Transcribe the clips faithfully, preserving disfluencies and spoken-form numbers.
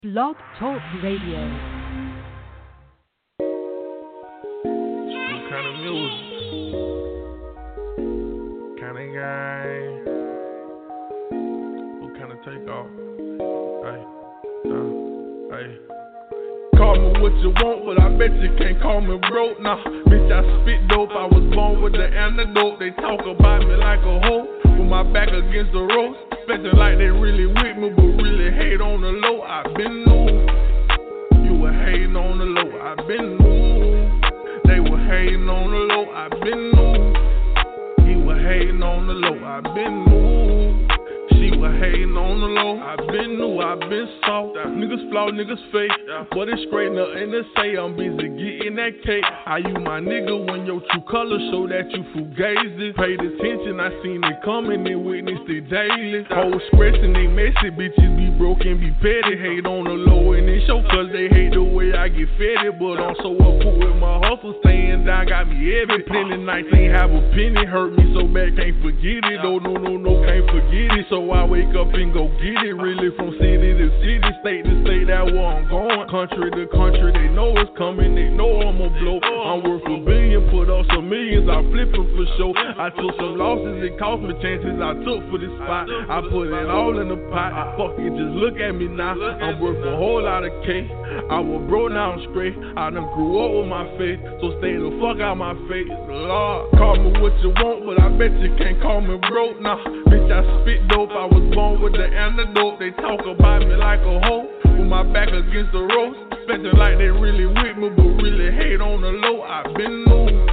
Blog Talk Radio. What kind of music? Kind of guy? What kind of takeoff? Hey, uh, hey. Call me what you want, but I bet you can't call me broke. Nah, bitch, I spit dope. I was born with the antidote. They talk about me like a hoe, with my back against the ropes. Expecting like they really with me, but really hate on the low. I been new. You were hating on the low. I been new. They were hating on the low. I been new. He was hating on the low. I been new. She was hating on the low. I been new. I been soft. Niggas flaw, niggas fake. But it's straight, nothing to say. I'm busy getting that cake. I you my nigga when your true colors show that you fugazi. Paid attention, I seen it coming and witnessed it daily. Hoes stressing, they messy, bitches be broken, be petty. Hate on the low and they show cause they hate the way I get fed. But I'm so up with my hustle, staying down, got me heavy. Plenty nights ain't have a penny, hurt me so bad, can't forget it. Oh no, no, no, can't forget it. So I wake up and go get it. Really from city to city, state to state, that where I'm going. Country to country, they know it's coming, they know I'ma blow. I'm worth a billion, put up some millions, I flip it for sure. I took some losses, it cost me chances I took for this spot. I put it all in the pot, fuck it, just look at me now. I'm worth a whole lot of cake. I was broke, now I'm straight. I done grew up with my faith, so stay the fuck out my face. Lord, call me what you want, but I bet you can't call me broke. Nah, bitch, I spit dope, I was born with the antidote. They talk about me like a hoe, with my back against the ropes. Expecting like they really with me, but really hate on the low. I been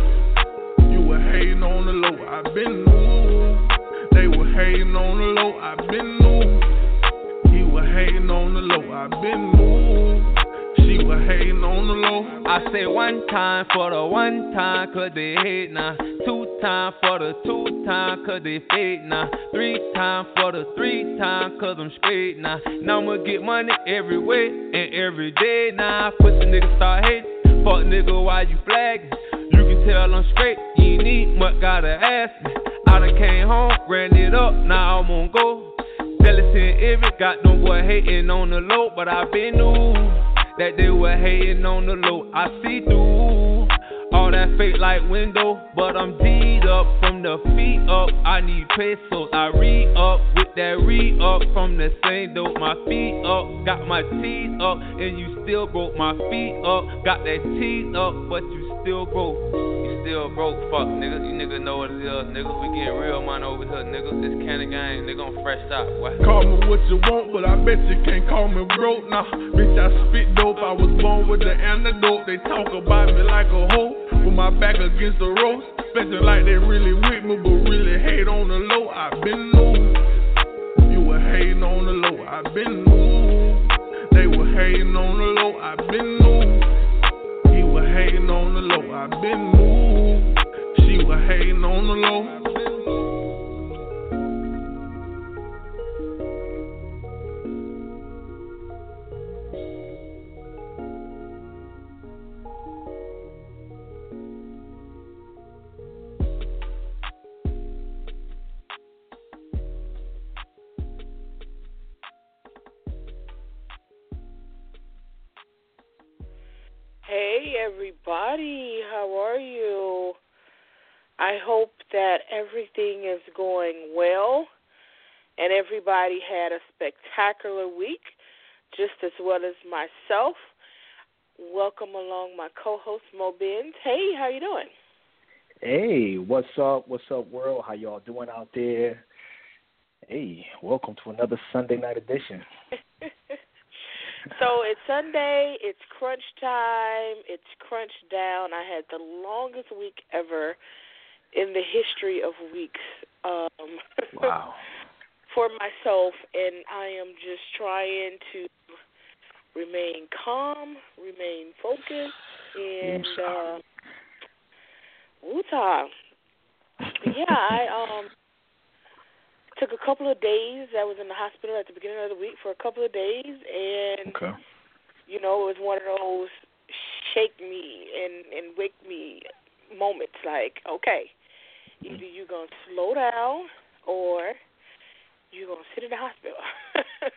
new. You were hating on the low. I been new. They were hating on the low. I been new. He was hating on the low. I been new. She was hating on the low. I say one time for the one time, cause they hate now. Two time for the two time, cause they fake now. Three time for the three time, cause I'm straight now. Now I'ma get money every way and every day now. Put the nigga start hating. Fuck nigga, why you flagging? You can tell I'm straight, you ain't need much, gotta ask me. I done came home, ran it up, now I'm on go. Jealousy and envy, got them boy hating on the low, but I been new that they were hating on the low. I see through all that fake like window, but I'm D'd up from the feet up. I need pesos, I re-up with that re-up from the same dope. My feet up, got my teeth up, and you still broke. My feet up, got that teeth up, but you still broke. You still broke, fuck niggas. You niggas know what it is, niggas. We getting real money over here, niggas. This kind of gang, nigga, I'm fresh out. What? Call me what you want, but I bet you can't call me broke. Nah, bitch, I spit dope. I was born with the antidote. They talk about me like a hoe, with my back against the ropes. Expecting like they really with me, but really hate on the low. I been new. You were hating on the low. I been new. They were hating on the low. I been new. He was hating on the low. I been new. She was hating on the low. Hey everybody, how are you? I hope that everything is going well and everybody had a spectacular week, just as well as myself. Welcome along my co-host Mo Benz. Hey, how you doing? Hey, what's up? What's up, world? How y'all doing out there? Hey, welcome to another Sunday night edition. So it's Sunday, it's crunch time, it's crunch down. I had the longest week ever in the history of weeks um, wow. for myself, and I am just trying to remain calm, remain focused, and uh, Utah. Yeah, I um. took a couple of days. I was in the hospital at the beginning of the week for a couple of days, and, okay. you know, it was one of those shake me and, and wake me moments like, okay, either you're going to slow down or you're going to sit in the hospital.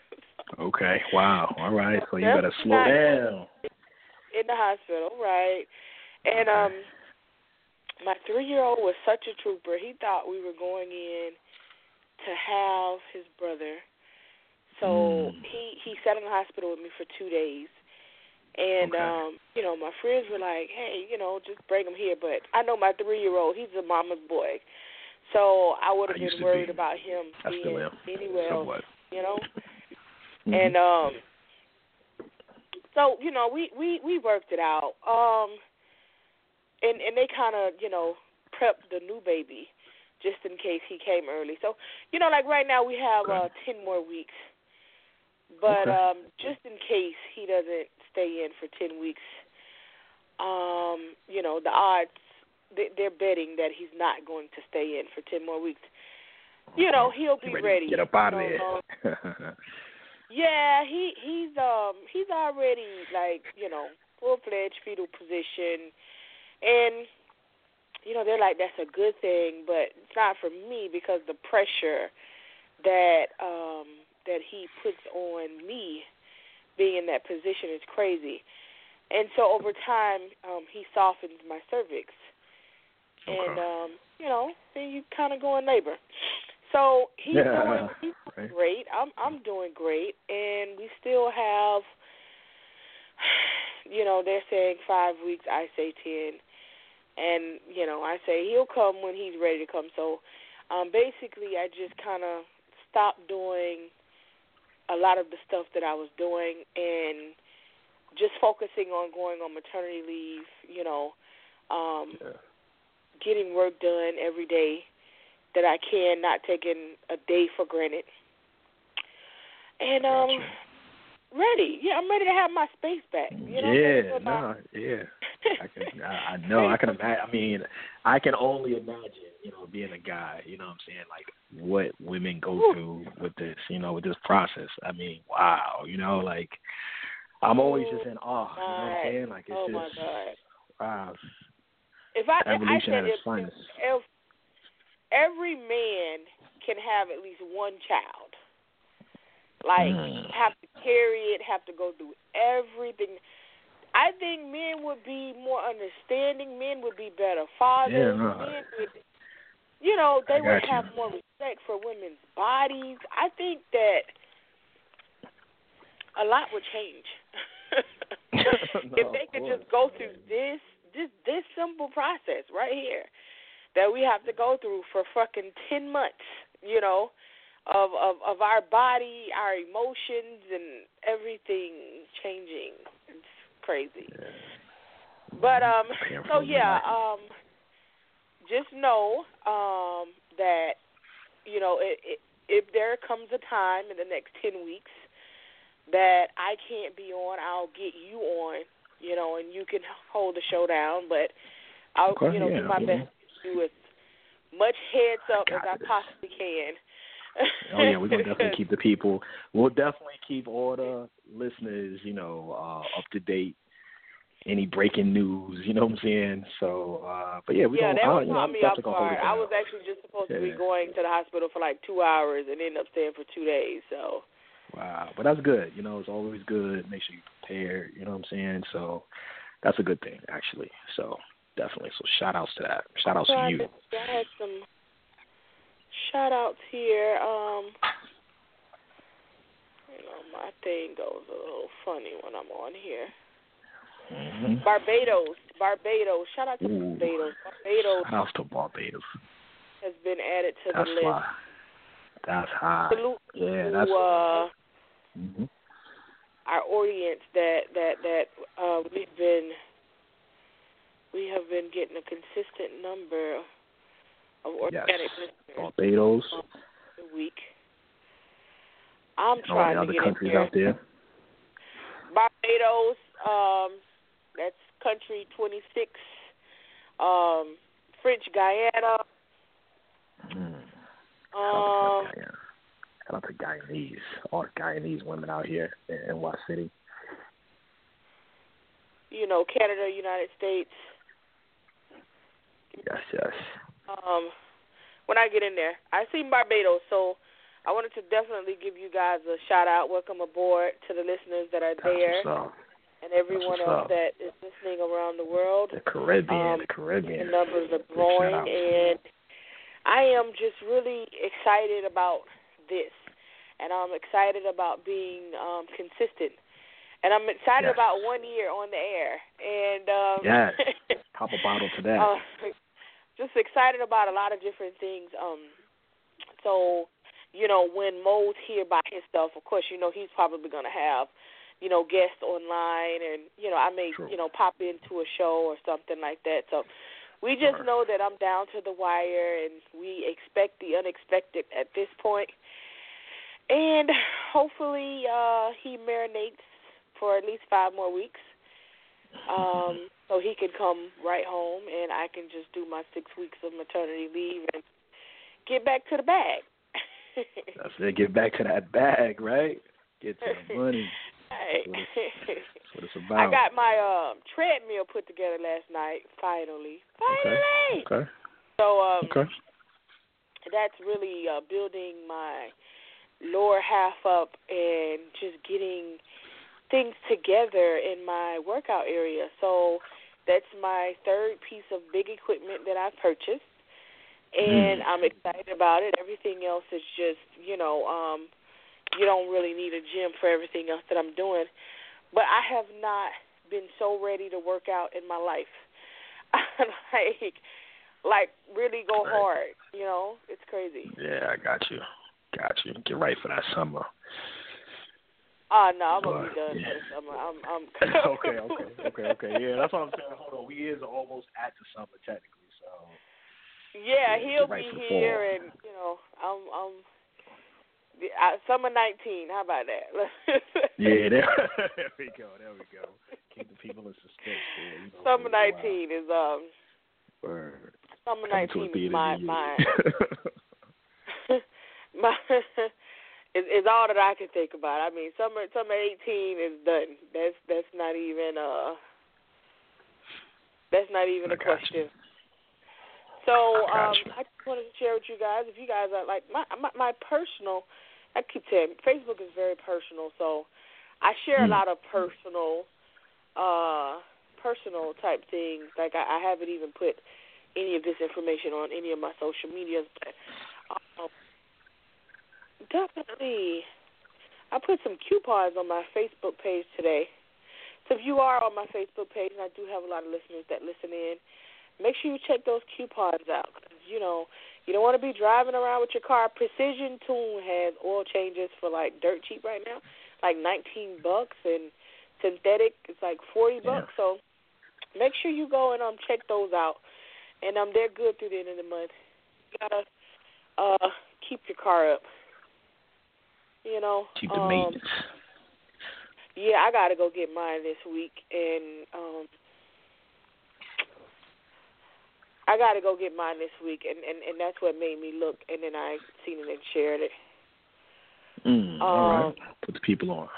Okay. Wow. All right. So you That's better slow not down. in the hospital, right? And Okay. um, my three-year-old was such a trooper. He thought we were going in to have his brother. So Mm. he, he sat in the hospital with me for two days. And, Okay. um, you know, my friends were like, hey, you know, just bring him here. But I know my three-year-old, he's a mama's boy. So I would have I used been to worried be. about him I still being am. anywhere else, Somewhat. you know. Mm-hmm. And um, so, you know, we, we, we worked it out. Um, and, and they kind of, you know, prepped the new baby just in case he came early. So, you know, like right now we have uh, ten more weeks. But Okay. um, just in case he doesn't stay in for ten weeks, um, you know, the odds, they're betting that he's not going to stay in for ten more weeks. You know, he'll be ready. ready. Get up out of you know, there. um, yeah, he he's um he's already like, you know, full fledged fetal position, and you know they're like that's a good thing, but it's not for me because the pressure that um that he puts on me being in that position is crazy, and so over time um, he softens my cervix, Okay. and um, you know then you kind of go in labor. So he's yeah. doing he's doing Right. great. I'm I'm doing great, and we still have, you know, they're saying five weeks. I say ten, and you know, I say he'll come when he's ready to come. So, um, basically, I just kind of stopped doing a lot of the stuff that I was doing, and just focusing on going on maternity leave. You know, um, Yeah. getting work done every day that I can, not taking a day for granted. And um, Gotcha. ready, yeah, I'm ready to have my space back. You know yeah, what I'm no, yeah. I can, I, I know, I can imagine. I mean, I can only imagine, you know, being a guy. You know what I'm saying? Like what women go through with this, you know, with this process. I mean, wow. You know, like I'm always just in awe. You know what I'm saying? Like it's oh just my God. wow. If I, Evolution I at said its if, finest. if every man can have at least one child, like Mm. have to carry it, have to go through everything. I think men would be more understanding. Men would be better fathers. Yeah, no, men would, you know, I they would got have you. more respect for women's bodies. I think that a lot would change no, if they could course, just go man. through this, this, this simple process right here that we have to go through for fucking ten months. You know. Of, of of our body, our emotions, and everything changing. It's crazy. Yeah. But um, so Painful, yeah, like- um, just know um that you know it, it, if there comes a time in the next ten weeks that I can't be on, I'll get you on. You know, and you can hold the show down. But I'll Okay, you know yeah, do my yeah. best to do as much heads up I as I got this. possibly can. Oh yeah, we're gonna definitely keep the people. We'll definitely keep all the listeners, you know, uh, up to date. Any breaking news, you know what I'm saying? So, uh, but yeah, we yeah, don't. that uh, would you know, caught I'm me off definitely gonna hold guard. it I down. was actually just supposed to be Yeah. going to the hospital for like two hours and ended up staying for two days. So. Wow, but that's good. You know, it's always good. Make sure you prepare. You know what I'm saying? So that's a good thing, actually. So definitely. So shout outs to that. Shout outs So to I, you. just, I had some shout outs here. Um, you know, my thing goes a little funny when I'm on here. Mm-hmm. Barbados, Barbados. Shout out to Ooh. Barbados. Barbados Shout outs to Barbados. has been added to That's the list. fly. That's high. Salute Yeah, to that's. uh, Mm-hmm. our audience that that that uh, we've been we have been getting a consistent number of organic Yes. listeners Barbados. a week. I'm And all trying the to other get countries in there. out there. Barbados, um, that's country twenty-six. Um, French Guyana. Mm. Um, Shout out to Guyanese, all the Guyanese women out here in, in West City. you know, Canada, United States. Yes, yes. Um, when I get in there, I see Barbados, so I wanted to definitely give you guys a shout-out. Welcome aboard to the listeners that are there and everyone else that is listening around the world. The Caribbean, um, the Caribbean. The numbers are growing, and I am just really excited about this, and I'm excited about being um, consistent. And I'm excited yes. about one year on the air. And um, yes, pop a bottle to that. Uh, just excited about a lot of different things. Um, so, you know, when Mo's here by himself, of course, you know, he's probably going to have, you know, guests online. And, you know, I may, True. you know, pop into a show or something like that. So we just sure. know that I'm down to the wire, and we expect the unexpected at this point. And hopefully uh, he marinates for at least five more weeks, um, so he can come right home, and I can just do my six weeks of maternity leave and get back to the bag. That's it. Get back to that bag, right? Get to the money. Hey. That's, what it's, that's what it's about. I got my um, treadmill put together last night. Finally, finally. Okay. okay. So um, okay. that's really uh, building my lower half up and just getting things together in my workout area. So that's my third piece of big equipment that I've purchased, and mm. I'm excited about it. Everything else is just, you know, um, you don't really need a gym for everything else that I'm doing. But I have not been so ready to work out in my life. like, like really go right. hard, you know? It's crazy. Yeah, I got you. Got you. Get right for that summer. Oh, uh, no, I'm going to but, be done yeah. for the summer. I'm, I'm okay, okay, okay, okay. Yeah, that's what I'm saying. Hold on. We is almost at the summer, technically, so. Yeah, yeah he'll right be here, fall. and, you know, I'm, I'm, I, summer nineteen, how about that? yeah, there, there we go, there we go. Keep the people in suspense. Yeah, you know, summer nineteen is, um, Word. summer Coming nineteen is the my, my, my, Is, is all that I can think about. I mean, summer summer eighteen is done. That's that's not even uh that's not even I a question. You. So I um, I just wanted to share with you guys. If you guys are like my my, my personal, I keep saying Facebook is very personal. So I share mm. a lot of personal, uh, personal type things. Like I, I haven't even put any of this information on any of my social medias, but. Um, Definitely. I put some coupons on my Facebook page today. So if you are on my Facebook page, and I do have a lot of listeners that listen in, make sure you check those coupons out. Cause, you know, you don't want to be driving around with your car. Precision Tune has oil changes for, like, dirt cheap right now, like nineteen bucks, and synthetic is like forty bucks. Yeah. So make sure you go and um check those out. And um they're good through the end of the month. You got to uh, keep your car up. You know, keep the um, maintenance. Yeah, I gotta go get mine this week, and um, I gotta go get mine this week, and, and, and that's what made me look. And then I seen it and shared it. Mm, um, all right, put the people on.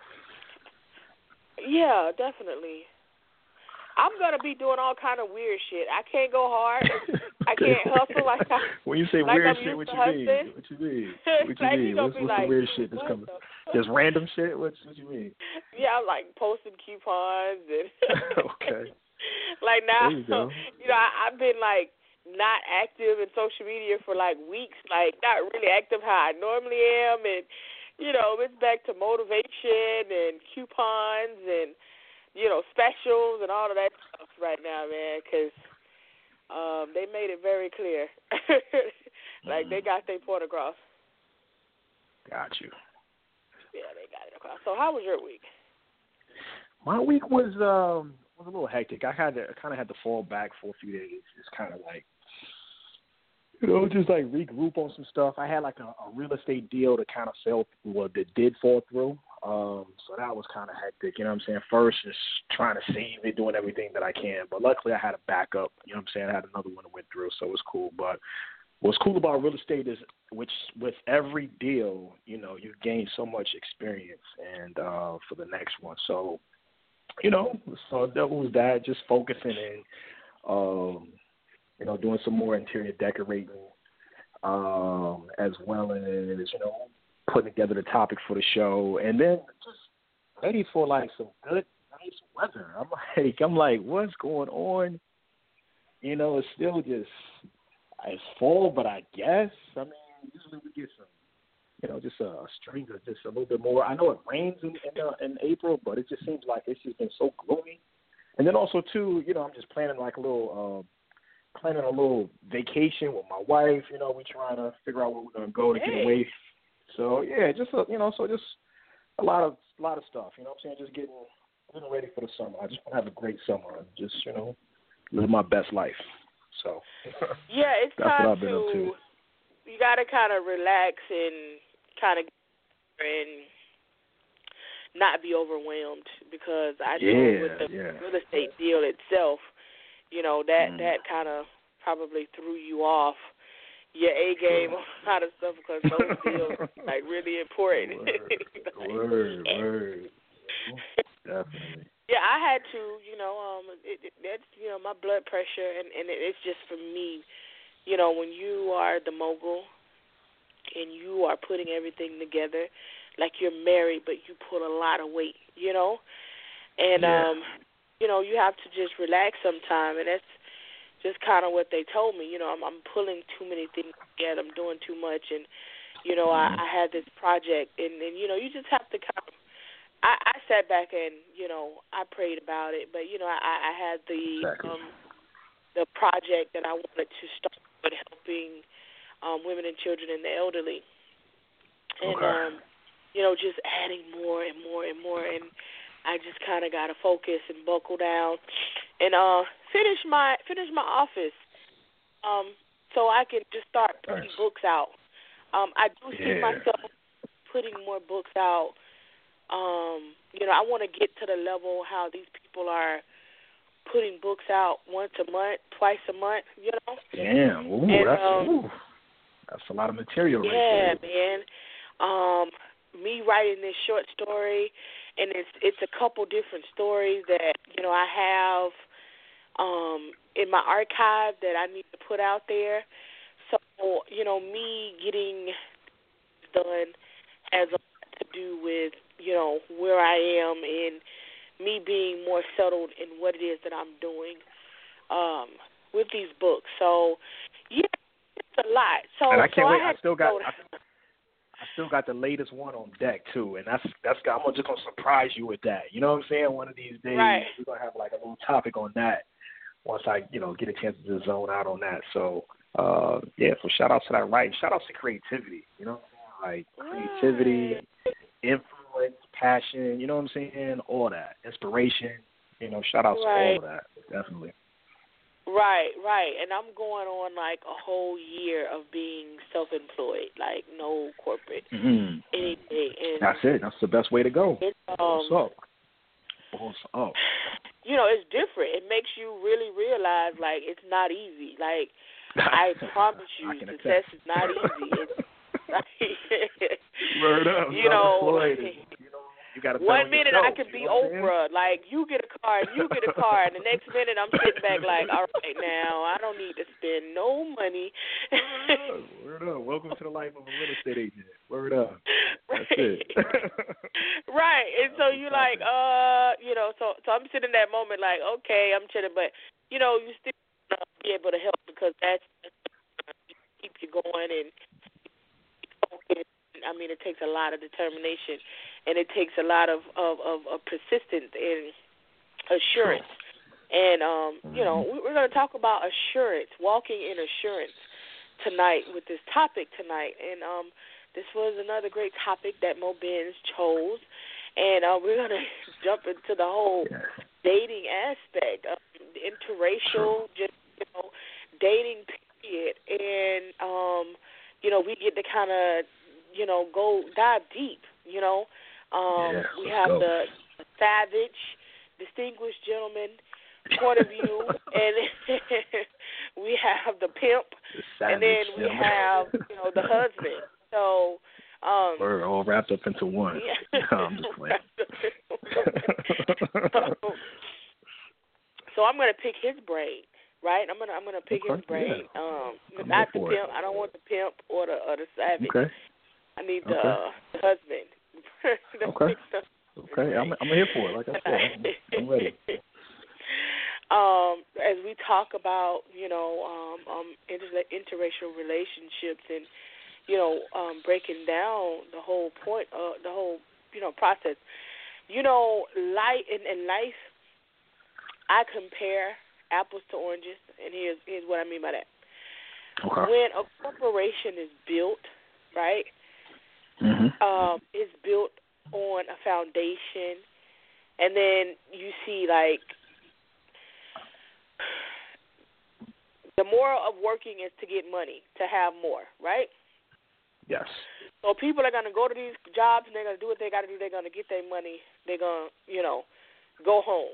Yeah, definitely. I'm gonna be doing all kind of weird shit. I can't go hard. I can't hustle like I. When you say like weird I'm shit, what you hustle. mean? What you mean? What you like mean? What's, what's like, the weird shit that's coming? The... Just random shit? What what you mean? Yeah, I'm like posting coupons and. Okay. Like now, there you, go. you know, I, I've been like not active in social media for like weeks. Like not really active how I normally am, and you know, it's back to motivation and coupons and. You know, specials and all of that stuff right now, man, because um, they made it very clear. like, mm. they got their point across. Got you. Yeah, they got it across. So how was your week? My week was um was a little hectic. I had to kind of had to fall back for a few days. It's kind of like, you know, just like regroup on some stuff. I had like a, a real estate deal that kind of fell, well, that did fall through. Um, so that was kind of hectic, you know what I'm saying? First, just trying to save it, doing everything that I can. But luckily, I had a backup, you know what I'm saying? I had another one that went through, so it was cool. But what's cool about real estate is, which with every deal, you know, you gain so much experience and uh, for the next one. So, you know, so that was that, just focusing in, um, you know, doing some more interior decorating. um, as well as, you know, putting together the topic for the show, and then just ready for like some good, nice weather. I'm like, I'm like, what's going on? You know, it's still just, it's fall, but I guess, I mean, usually we get some, you know, just a string of just a little bit more. I know it rains in in, uh, in April, but it just seems like it's just been so gloomy. And then also too, you know, I'm just planning like a little. Uh, planning a little vacation with my wife. You know, we trying to figure out where we're gonna go to hey. get away. So yeah, just a, you know, so just a lot of a lot of stuff. You know what I'm saying? Just getting getting ready for the summer. I just want to have a great summer and just, you know, live my best life. So yeah, it's that's time what I've been to. up to. You gotta kind of relax and kind of and not be overwhelmed, because I know Yeah, with the yeah. real estate deal itself, you know, that, Mm. that kind of probably threw you off your A game on a lot of stuff, because those deals are like really important. Word, word, word. Definitely. Yeah, I had to, you know, um, it, it, that's, you know, my blood pressure, and, and it, it's just for me, you know, when you are the mogul and you are putting everything together, like you're married, but you put a lot of weight, you know, and, yeah. um, you know, you have to just relax sometime, and that's just kind of what they told me. You know, I'm, I'm pulling too many things together. I'm doing too much, and, you know, Mm-hmm. I, I had this project, and, and, you know, you just have to kind of, I, I sat back and, you know, I prayed about it, but, you know, I, I had the Exactly. um, the project that I wanted to start with, helping um, women and children and the elderly, and, Okay. um, you know, just adding more and more and more, and I just kind of got to focus and buckle down and uh, finish my finish my office, um, so I can just start putting Nice. books out. Um, I do see Yeah. myself putting more books out. Um, you know, I want to get to the level how these people are putting books out once a month, twice a month. You know. Damn. Ooh, and, that's um, ooh, that's a lot of material yeah, right there. man. Um, me writing this short story, and it's it's a couple different stories that, you know, I have um, in my archive that I need to put out there. So, you know, me getting done has a lot to do with, you know, where I am and me being more settled in what it is that I'm doing um, with these books. So, yeah, it's a lot. So, And I can't so wait. I, I still got. to I, I still got the latest one on deck too, and that's that's. I'm just gonna surprise you with that. You know what I'm saying? One of these days, right. we're gonna have like a little topic on that. Once I, you know, get a chance to zone out on that. So, uh, yeah. So shout out to that writing. Shout out to creativity. You know, like creativity, influence, passion. You know what I'm saying? All that inspiration. You know, shout out to right. all of that. Definitely. Right, right. And I'm going on like a whole year of being self-employed, like no corporate Mm-hmm. anything. And that's it. That's the best way to go. It's, um, What's up? What's up? You know, it's different. It makes you really realize, like, it's not easy. Like, I promise you, I can success attest. is not easy. It's like, word up. you know, you know, you got to one minute yourself, I could be you know Oprah, like, you get a car and you get a car, and the next minute I'm sitting back like, all right, now, I don't need to spend no money. Word up. Welcome to the life of a real estate agent. Word up. That's right. it. Right. And so you're like, uh, you know, so so I'm sitting in that moment like, okay, I'm chilling, but, you know, you still not be able to help, because that's, that's keep you going and focus. I mean, it takes a lot of determination, and it takes a lot of, of, of, of persistence and assurance. And, um, you know, we're going to talk about assurance, walking in assurance tonight with this topic tonight. And um, this was another great topic that Mo Benz chose. And uh, we're going to jump into the whole yes. dating aspect, of interracial, True. just, you know, dating period. And, um, you know, we get to kind of, you know, go dive deep, you know. Um, yeah, we have go. the savage, distinguished gentleman point of view, and we have the pimp, the and then we gentleman. have, you know, the husband. So, um, we're all wrapped up into one. Yeah. No, I'm just playing. so, so I'm going to pick his brain right? I'm gonna I'm gonna pick okay, his brain. Yeah. Um, I'm not the here for pimp. it. I don't want the pimp or the or the savage. Okay. I need the, Okay. uh, the husband. the Okay. Okay, I'm I'm here for it. Like I said, I'm, I'm ready. Um, as we talk about, you know, um, um, inter- interracial relationships and, you know, um, breaking down the whole point, uh, the whole, you know, process. You know, life in, in life, I compare apples to oranges, and here's here's what I mean by that. Okay. When a corporation is built, right, Mhm. um, it's built on a foundation, and then you see like. The moral of working is to get money, to have more, right? Yes. So people are going to go to these jobs and they're going to do what they got to do. They're going to get their money. They're going to, you know, go home.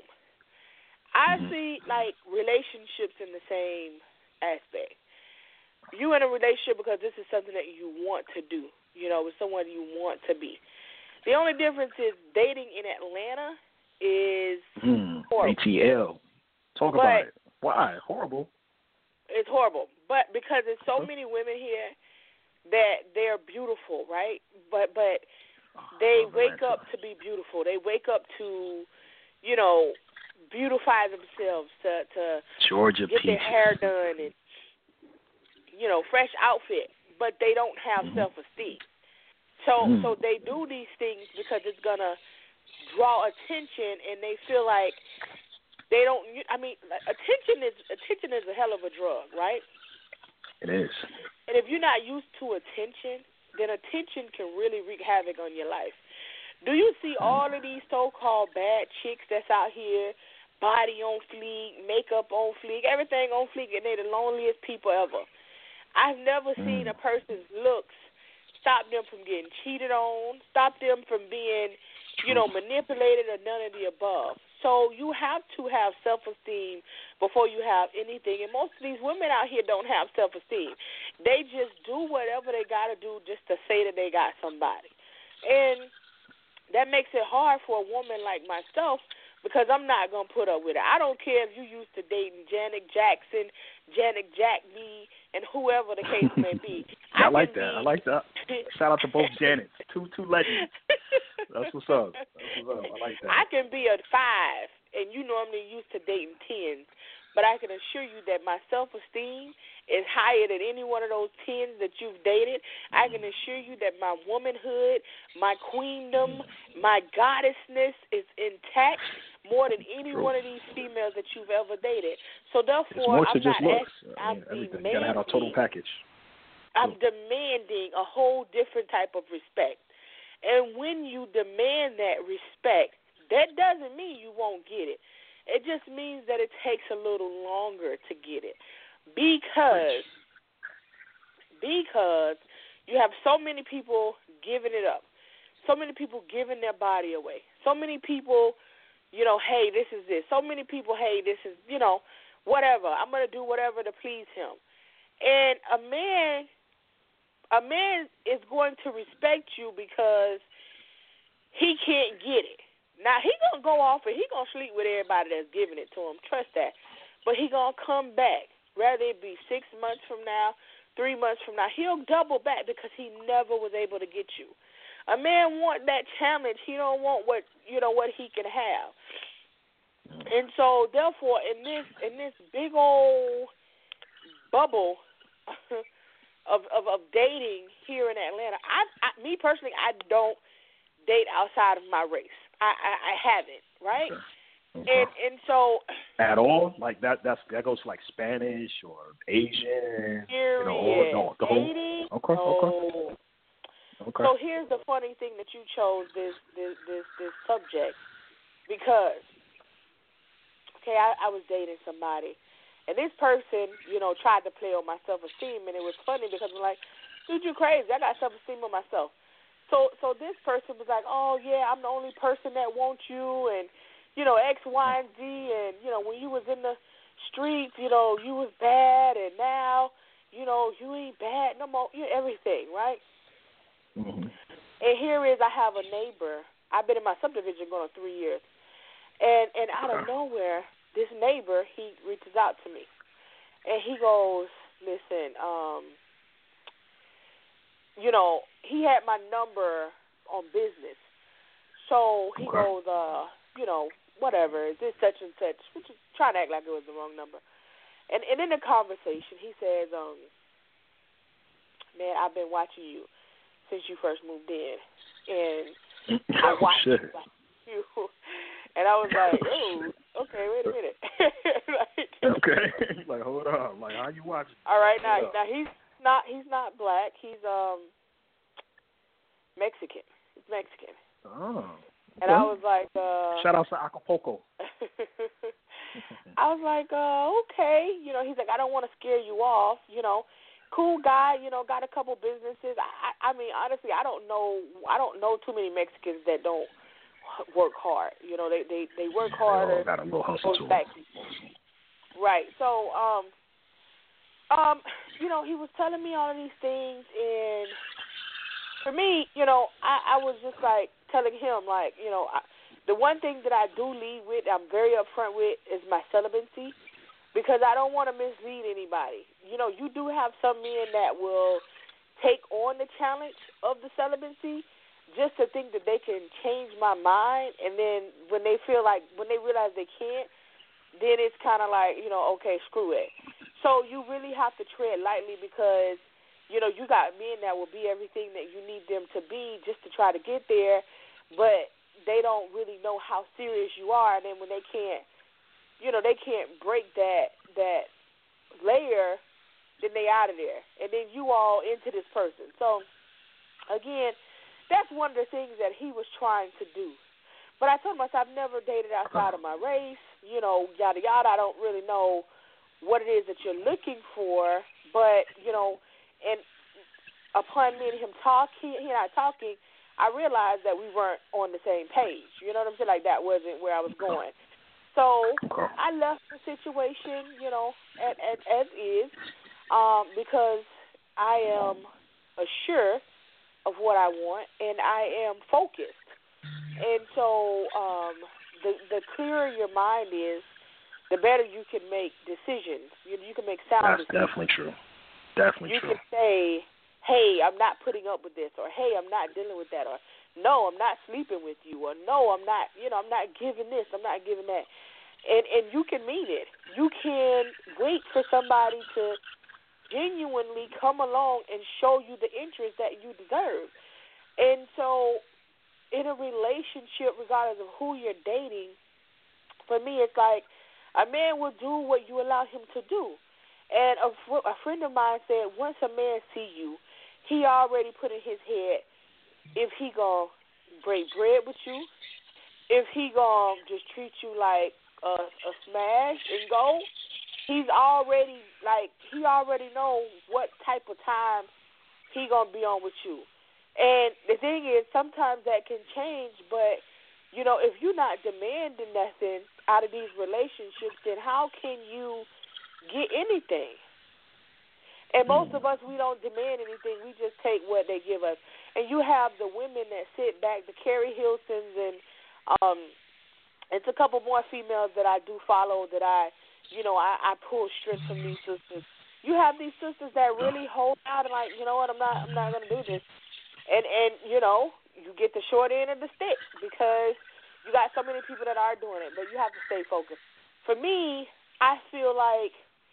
I Mhm. see, like, relationships in the same aspect. You in a relationship because this is something that you want to do, you know, with someone you want to be. The only difference is dating in Atlanta is Mm. horrible. A T L. Talk But about it. Why? Horrible. It's horrible, but because there's so Okay. many women here that they're beautiful, right? But but Oh, they love wake Atlanta. up to be beautiful. They wake up to, you know, beautify themselves, to to Georgia get their peaches. hair done and, you know, fresh outfit. But they don't have Mhm. self-esteem. So Mm. so they do these things because it's gonna draw attention, and they feel like. They don't. I mean, attention is attention is a hell of a drug, right? It is. And if you're not used to attention, then attention can really wreak havoc on your life. Do you see all of these so-called bad chicks that's out here, body on fleek, makeup on fleek, everything on fleek, and they're the loneliest people ever? I've never Mm. seen a person's looks stop them from getting cheated on, stop them from being, you know, manipulated or none of the above. So you have to have self-esteem before you have anything. And most of these women out here don't have self-esteem. They just do whatever they got to do just to say that they got somebody. And that makes it hard for a woman like myself because I'm not going to put up with it. I don't care if you used to dating Janet Jackson, Janet Jackney, and whoever the case may be. I, I like can that. be... I like that. Shout out to both Janets. Two two legends. That's what's up. That's what's up. I like that. I can be a five, and you normally used to dating tens, but I can assure you that my self-esteem is higher than any one of those tens that you've dated. I can assure you that my womanhood, my queendom, my goddessness is intact more than any True. one of these females that you've ever dated. So therefore, It's more to I'm just not looks. asking, I I'm mean, everything. demanding. You gotta have a total package. I'm demanding a whole different type of respect. And when you demand that respect, that doesn't mean you won't get it. It just means that it takes a little longer to get it. Because because you have so many people giving it up. So many people giving their body away. So many people, you know, hey, this is this. So many people, hey, this is, you know, whatever. I'm going to do whatever to please him. And a man a man is going to respect you because he can't get it. Now, he going to go off and he going to sleep with everybody that's giving it to him. Trust that. But he going to come back, whether it be six months from now, three months from now. He'll double back because he never was able to get you. A man want that challenge. He don't want what, you know, what he can have. And so, therefore, in this in this big old bubble Of, of of dating here in Atlanta, I, I me personally, I don't date outside of my race. I, I, I haven't, right? Okay. And and so at all, like that that's that goes to like Spanish or Asian, period. you know, all, the, the whole. Dating, Okay, no. okay. Okay. So here's the funny thing that you chose this this this, this subject because okay, I, I was dating somebody. And this person, you know, tried to play on my self-esteem, and it was funny because I'm like, dude, you crazy. I got self-esteem on myself. So so this person was like, oh, yeah, I'm the only person that wants you, and, you know, X, Y, and Z, and, you know, when you was in the streets, you know, you was bad, and now, you know, you ain't bad no more, you know, everything, right? Mm-hmm. And here is I have a neighbor. I've been in my subdivision going on three years. And, and out of nowhere, this neighbor, he reaches out to me. and he goes, listen, um, you know, he had my number on business. So he okay. goes, uh, you know, whatever, is this such and such, which is trying to act like it was the wrong number. And and in the conversation, he says, um, man, I've been watching you since you first moved in. And I oh, watched shit. you. And I was like, oh, okay, wait a minute. like, okay. like, hold on. Like, how you watching? All right, now, hold now he's not he's not black. He's um Mexican. He's Mexican. Oh. And I was like, uh... shout out to Acapulco. I was like, uh, okay. You know, he's like, I don't want to scare you off. You know, cool guy. You know, got a couple businesses. I, I mean, honestly, I don't know. I don't know too many Mexicans that don't work hard. You know, they they, they work harder. Got a little hustle to them. Right. So, um, um, you know, he was telling me all of these things, and for me, you know, I, I was just like telling him, like, you know, I, the one thing that I do lead with, I'm very upfront with, is my celibacy, because I don't want to mislead anybody. You know, you do have some men that will take on the challenge of the celibacy just to think that they can change my mind, and then when they feel like, when they realize they can't, then it's kind of like, you know, okay, screw it. So you really have to tread lightly, because, you know, you got men that will be everything that you need them to be just to try to get there, but they don't really know how serious you are, and then when they can't, you know, they can't break that that layer, then they out of there, and then you all into this person. So, again, that's one of the things that he was trying to do. But I told myself, I've never dated outside of my race, you know, yada, yada. I don't really know what it is that you're looking for, but, you know, and upon me and him talk, he, he and I talking, I realized that we weren't on the same page. You know what I'm saying? Like, that wasn't where I was going. So I left the situation, you know, as, as, as is, um, because I am assured of what I want, and I am focused. And so um, the the clearer your mind is, the better you can make decisions. You, you can make sound That's decisions. definitely true. Definitely you true. You can say, hey, I'm not putting up with this, or hey, I'm not dealing with that, or no, I'm not sleeping with you, or no, I'm not, you know, I'm not giving this, I'm not giving that. And and you can mean it. You can wait for somebody to genuinely come along and show you the interest that you deserve. And so in a relationship, regardless of who you're dating, for me, it's like a man will do what you allow him to do. And a, fr- a friend of mine said, once a man see you, he already put in his head if he gonna break bread with you, if he gonna just treat you like a, a smash and go, he's already, like, he already know what type of time he gonna be on with you. And the thing is, sometimes that can change, but, you know, if you're not demanding nothing out of these relationships, then how can you get anything? And most of us, we don't demand anything. We just take what they give us. And you have the women that sit back, the Carrie Hilsons, and um, it's a couple more females that I do follow that I, you know, I, I pull strength from these sisters. You have these sisters that really hold out and like, you know what, I'm not, I'm not going to do this. And, and, you know, you get the short end of the stick because you got so many people that are doing it, but you have to stay focused. For me, I feel like,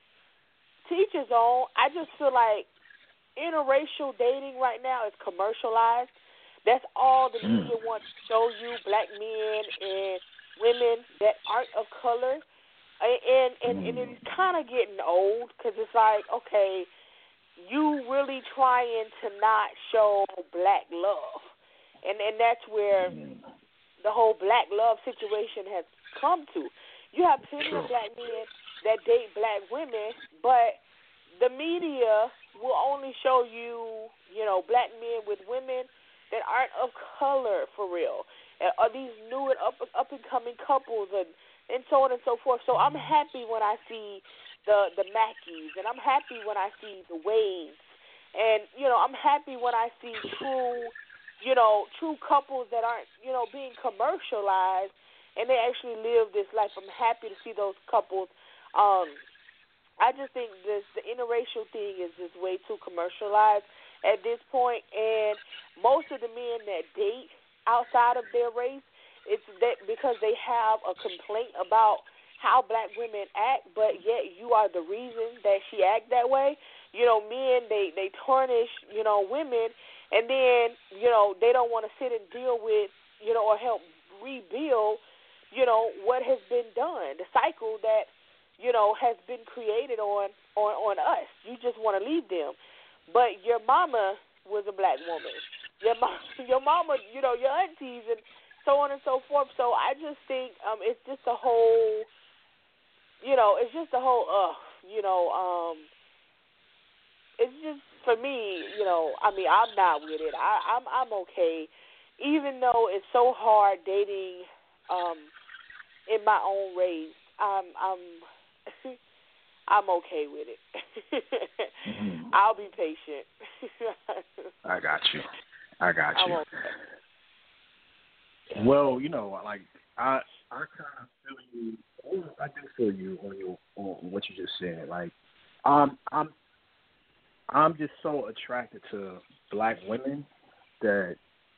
to each his own, I just feel like interracial dating right now is commercialized. That's all the media wants to show you, black men and women that aren't of color. And, and, and it's kind of getting old because it's like, okay, you really trying to not show black love. And and that's where the whole black love situation has come to. You have plenty of black men that date black women, but the media will only show you, you know, black men with women that aren't of color for real. Are these new and up, up-and-coming couples and, and so on and so forth. So I'm happy when I see the the Mackies, and I'm happy when I see the Wades, and you know I'm happy when I see true, you know, true couples that aren't, you know, being commercialized, and they actually live this life. I'm happy to see those couples, um, I just think this the interracial thing is just way too commercialized at this point, and most of the men that date outside of their race, it's that because they have a complaint about how black women act, but yet you are the reason that she act that way. You know, men, they, they tarnish, you know, women, and then, you know, they don't want to sit and deal with, you know, or help rebuild, you know, what has been done, the cycle that, you know, has been created on, on, on us. You just want to leave them. But your mama was a black woman. Your mom, your mama, you know, your aunties and so on and so forth. So I just think um, it's just a whole, you know, it's just a whole, uh, you know, um, it's just for me, you know. I mean, I'm not with it. I, I'm I'm okay, even though it's so hard dating um, in my own race. I'm I'm. I'm okay with it. mm-hmm. I'll be patient. I got you. I got you. Okay. Well, you know, like I, I kind of feel you. I do feel you on your on what you just said. Like, um, I'm, I'm just so attracted to black women that,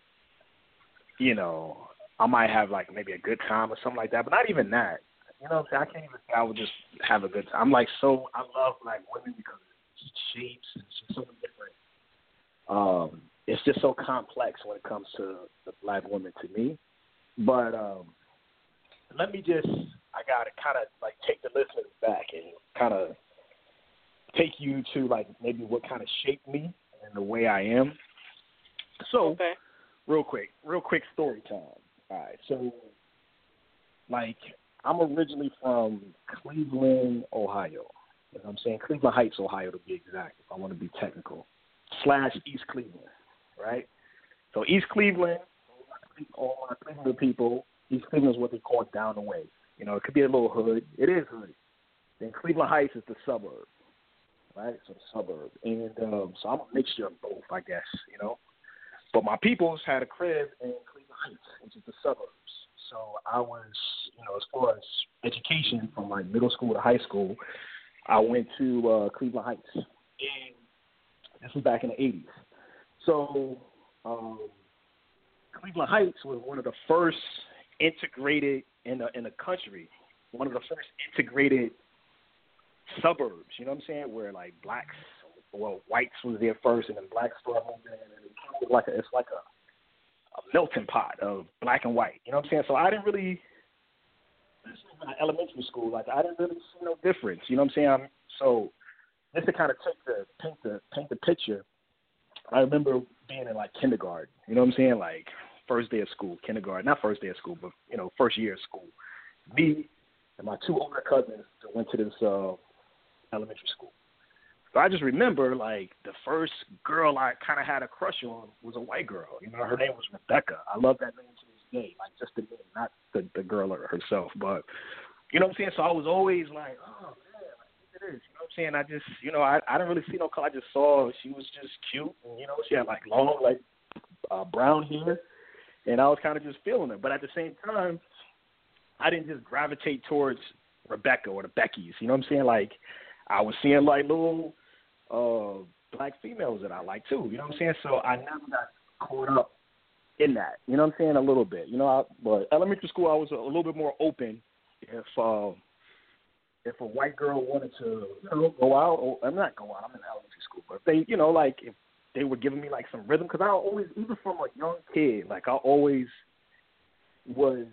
you know, I might have like maybe a good time or something like that, but not even that. You know what I'm saying? I can't even say I would just have a good time. I'm like so, I love black women because it's shapes and it's just so different. Um, it's just so complex when it comes to the black woman to me. But um, let me just, I got to kind of like take the listeners back and kind of take you to like maybe what kind of shaped me and the way I am. So, okay. real quick, real quick story time. All right, so like, I'm originally from Cleveland, Ohio. You know what I'm saying? Cleveland Heights, Ohio, to be exact, if I want to be technical. Slash East Cleveland, right? So East Cleveland, all my Cleveland people, East Cleveland is what they call down the way. You know, it could be a little hood. It is hood. Then Cleveland Heights is the suburb, right? So the suburb. And um, so I'm a mixture of both, I guess, you know. But my peoples had a crib in Cleveland Heights, which is the suburbs. So I was, you know, as far as education from like middle school to high school, I went to uh, Cleveland Heights. And this was back in the eighties. So um, Cleveland Heights was one of the first integrated in the, in the country, one of the first integrated suburbs, you know what I'm saying, where like blacks, well, whites was there first and then blacks started moving in. And it was like a, it's like a, a melting pot of black and white. You know what I'm saying? So I didn't really, this was my elementary school, like I didn't really see no difference. You know what I'm saying? I'm, so just to kind of take the, paint the, paint the picture, I remember being in like kindergarten. You know what I'm saying? Like first day of school, kindergarten, not first day of school, but, you know, first year of school. Me and my two older cousins went to this uh, elementary school. So I just remember, like, the first girl I kind of had a crush on was a white girl. You know, her name was Rebecca. I love that name to this day, like, just the name, not the, the girl herself. But, you know what I'm saying? So I was always like, oh, man, like, look at this. You know what I'm saying? I just, you know, I, I didn't really see no color. I just saw she was just cute. And, you know, she had, like, long, like, uh, brown hair. And I was kind of just feeling her. But at the same time, I didn't just gravitate towards Rebecca or the Beckys. You know what I'm saying? Like, I was seeing, like, little uh, black females that I like, too. You know what I'm saying? So I never got caught up in that. You know what I'm saying? A little bit. You know, I, but elementary school, I was a, a little bit more open. If uh, if a white girl wanted to, you know, go out, or I'm not go out, I'm in elementary school, but if they, you know, like, if they were giving me, like, some rhythm, because I always, even from a young kid, like, I always was,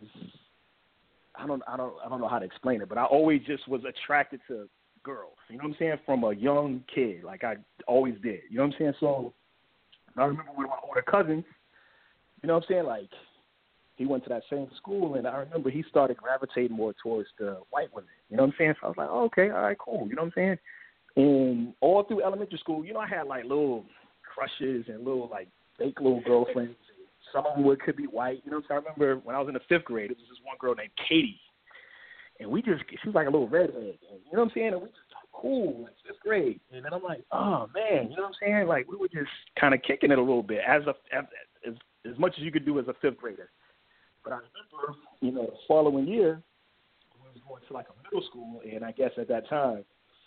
I don't, I don't, I don't know how to explain it, but I always just was attracted to girls. You know what I'm saying? From a young kid, like I always did. You know what I'm saying? So I remember with my older cousins, you know what I'm saying? Like he went to that same school, and I remember he started gravitating more towards the white women. You know what I'm saying? So I was like, oh, okay, all right, cool. You know what I'm saying? And all through elementary school, you know, I had like little crushes and little like fake little girlfriends. Some of them would, could be white. You know what I'm saying? I remember when I was in the fifth grade, there was this one girl named Katie. And we just, she was like a little redhead. And, you know what I'm saying? And we just, cool, like fifth grade. And then I'm like, oh, man, you know what I'm saying? Like, we were just kind of kicking it a little bit as, a, as, as, as much as you could do as a fifth grader. But I remember, you know, the following year, we was going to like a middle school. And I guess at that time,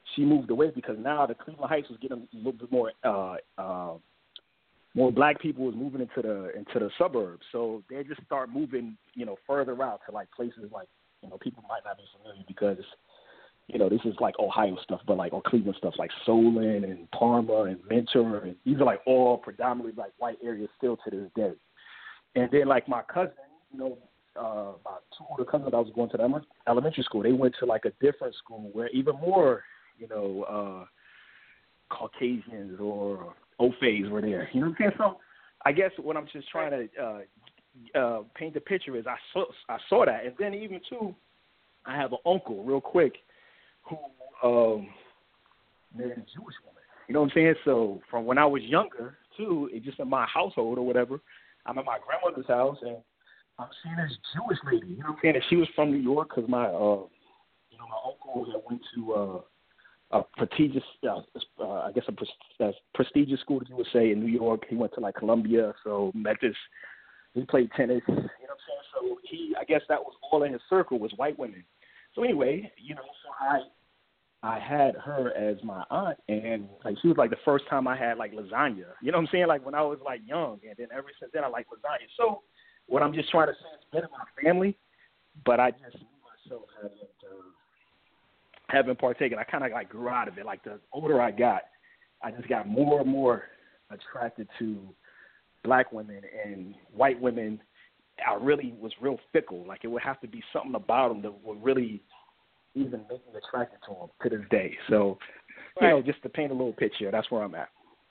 she moved away because now the Cleveland Heights was getting a little bit more uh, uh, more black people was moving into the into the suburbs. So they just start moving, you know, further out to like places like, you know, people might not be familiar because, you know, this is like Ohio stuff, but like or Cleveland stuff like Solon and Parma and Mentor, and these are like all predominantly like white areas still to this day. And then like my cousin, you know, uh, my two older cousins that I was going to the elementary school, they went to like a different school where even more, you know, uh, Caucasians or Ofays were there. You know what I'm saying? So I guess what I'm just trying to uh, uh, paint the picture is I saw I saw that, and then even too, I have an uncle real quick who um, married a Jewish woman. You know what I'm saying? So from when I was younger too, it just in my household or whatever, I'm at my grandmother's house and I'm seeing this Jewish lady. You know what I'm saying? And she was from New York because my uh, you know my uncle that went to uh, a prestigious, uh, uh, I guess a, pre- a prestigious school that you would say in New York. He went to like Columbia, so met this. He played tennis. You know what I'm saying? So he, I guess that was all in his circle was white women. So anyway, you know, so I, I had her as my aunt, and like she was like the first time I had like lasagna. You know what I'm saying? Like when I was like young, and then ever since then I like lasagna. So what I'm just trying to say is been in my family, but I just myself haven't. Uh, haven't partaken. I kind of like grew out of it. Like the older I got, I just got more and more attracted to black women, and white women I really was real fickle. Like it would have to be something about them that would really even make me attracted to them to this day. So, you right. know, just to paint a little picture, that's where I'm at.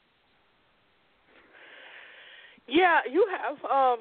Yeah, you have um,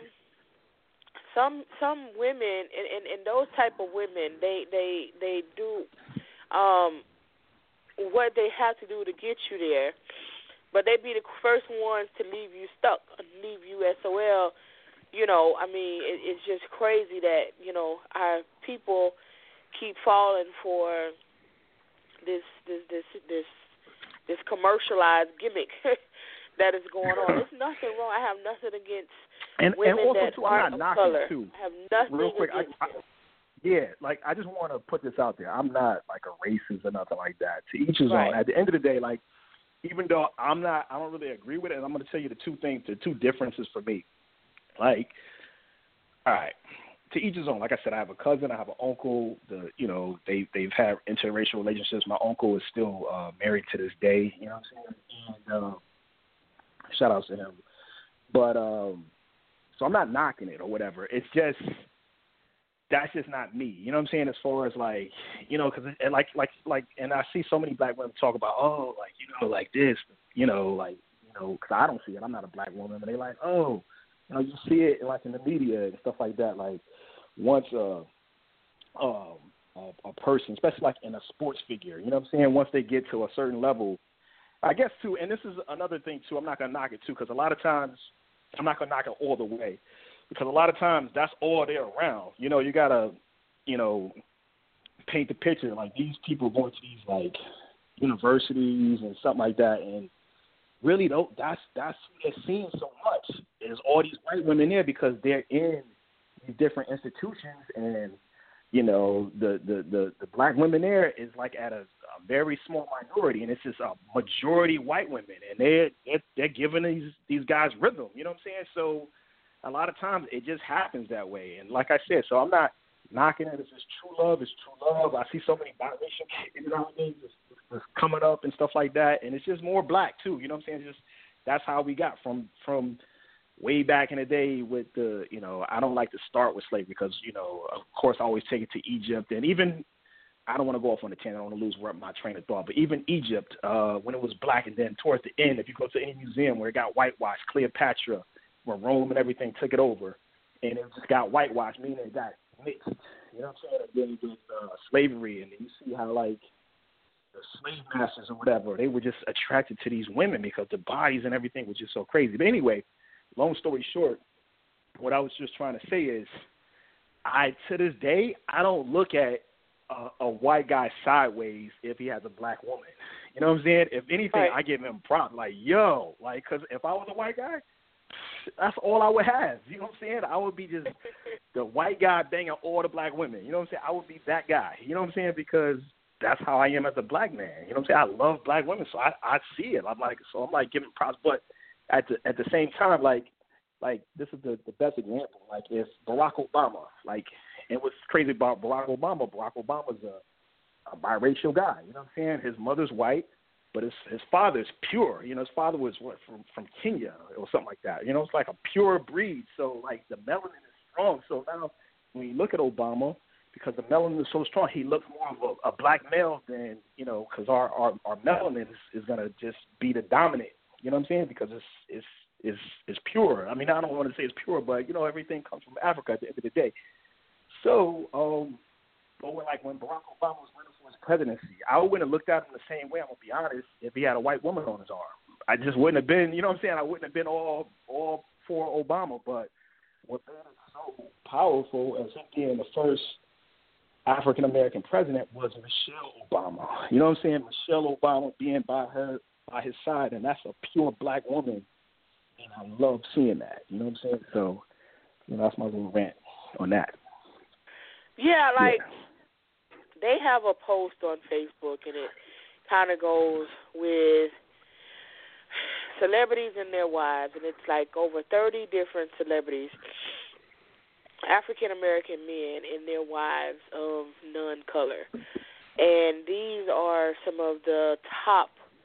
some some women, and, and, and those type of women, they they they do um, what they have to do to get you there, but they be the first ones to leave you stuck, leave you S O L. You know, I mean, it, it's just crazy that, you know, our people keep falling for this this this this this commercialized gimmick that is going on. There's nothing wrong. I have nothing against and, women and also that too, I'm aren't not of knocking color. too. I have nothing Real quick, against I, I, yeah, like I just want to put this out there. I'm not like a racist or nothing like that. To each his right. own. At the end of the day, like even though I'm not, I don't really agree with it. And I'm going to tell you the two things, the two differences for me. Like, all right, to each his own. Like I said, I have a cousin, I have an uncle. The you know they they've had interracial relationships. My uncle is still uh, married to this day. You know what I'm saying? And um, shout out to him. But um, so I'm not knocking it or whatever. It's just that's just not me. You know what I'm saying? As far as like you know, because like like like, and I see so many black women talk about oh like you know like this, you know like you know because I don't see it. I'm not a black woman, but they like oh. You know, you see it like in the media and stuff like that. Like once a, um, a a person, especially like in a sports figure, you know what I'm saying? Once they get to a certain level, I guess too. And this is another thing too. I'm not gonna knock it too, because a lot of times I'm not gonna knock it all the way, because a lot of times that's all they're around. You know, you gotta, you know, paint the picture. Like these people going to these like universities and something like that, and really, though, that's that's who they're seeing so much is all these white women there because they're in these different institutions, and you know the the the, the black women there is like at a, a very small minority, and it's just a majority white women, and they're they're, they're giving these these guys rhythm. You know what I'm saying? So a lot of times it just happens that way, and like I said, so I'm not knocking it. It's just true love. It's true love. I see so many biracial kids nowadays just coming up and stuff like that, and it's just more black too. You know what I'm saying? Just that's how we got from from way back in the day with the you know I don't like to start with slavery because you know of course I always take it to Egypt, and even I don't want to go off on a tangent. I don't want to lose my train of thought, but even Egypt uh, when it was black, and then towards the end, if you go to any museum where it got whitewashed, Cleopatra, where Rome and everything took it over, and it just got whitewashed, meaning it got mixed. You know what I'm saying? And then with uh, slavery, and then you see how like the slave masters or whatever, they were just attracted to these women because the bodies and everything was just so crazy. But anyway, long story short, what I was just trying to say is, I to this day I don't look at a, a white guy sideways if he has a black woman. You know what I'm saying? If anything, right. I give him props. Like yo, like because if I was a white guy, that's all I would have. You know what I'm saying? I would be just the white guy banging all the black women. You know what I'm saying? I would be that guy. You know what I'm saying? Because that's how I am as a black man. You know what I'm saying? I love black women, so I, I see it. I'm like, so I'm like giving props, but at the at the same time, like, like this is the, the best example. Like, if Barack Obama, like, and what's crazy about Barack Obama, Barack Obama's a, a biracial guy. You know what I'm saying? His mother's white, but his his father's pure. You know, his father was what from from Kenya or something like that. You know, it's like a pure breed. So like the melanin is strong. So now when you look at Obama, because the melanin is so strong, he looks more of a, a black male than, you know, because our, our, our melanin is, is going to just be the dominant, you know what I'm saying, because it's, it's, it's, it's pure. I mean, I don't want to say it's pure, but, you know, everything comes from Africa at the end of the day. So, um, but when, like when Barack Obama was running for his presidency, I wouldn't have looked at him the same way, I'm going to be honest, if he had a white woman on his arm. I just wouldn't have been, you know what I'm saying, I wouldn't have been all, all for Obama. But what made it so powerful as him being the first African-American president was Michelle Obama. You know what I'm saying? Michelle Obama being by her, by his side, and that's a pure black woman, and I love seeing that. You know what I'm saying? So, you know, that's my little rant on that. Yeah, like, yeah. They have a post on Facebook, and it kind of goes with celebrities and their wives, and it's like over thirty different celebrities, African-American men and their wives of non-color. And these are some of the top,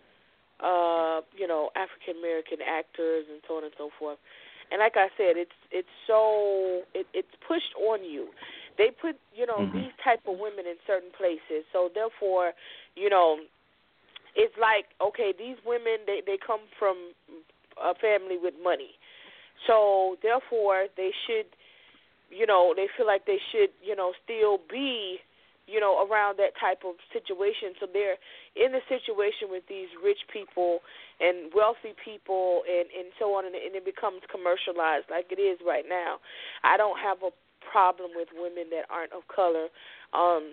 uh, you know, African-American actors and so on and so forth. And like I said, it's it's so, it, it's pushed on you. They put, you know, mm-hmm. these type of women in certain places. So therefore, you know, it's like, okay, these women, they, they come from a family with money. So therefore, they should, you know, they feel like they should, you know, still be, you know, around that type of situation. So they're in the situation with these rich people and wealthy people and, and so on, and it becomes commercialized like it is right now. I don't have a problem with women that aren't of color, um,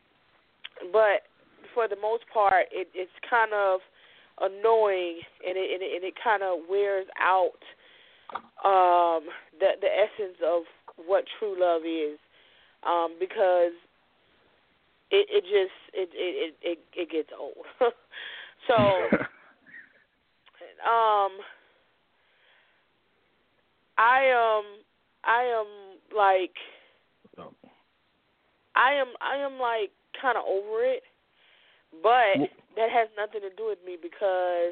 but for the most part, it, it's kind of annoying, and it, and it, and it kind of wears out um, the the essence of what true love is, um, because it, it just it it, it it gets old. So, um, I um I am like I am I am like kind of over it, but that has nothing to do with me because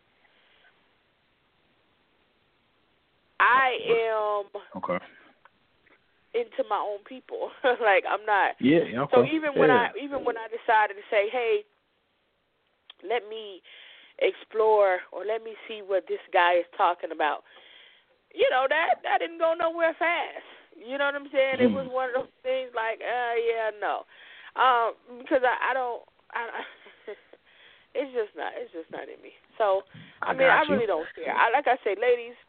I am okay. into my own people. Like I'm not. Yeah. Okay. So even when yeah. I even when I decided to say, hey, let me explore or let me see what this guy is talking about, you know, that that didn't go nowhere fast. You know what I'm saying? Mm. It was one of those things like, uh, yeah, no, um, because I, I don't. I, it's just not. It's just not in me. So I, I mean, I really don't care. I, like I say, ladies,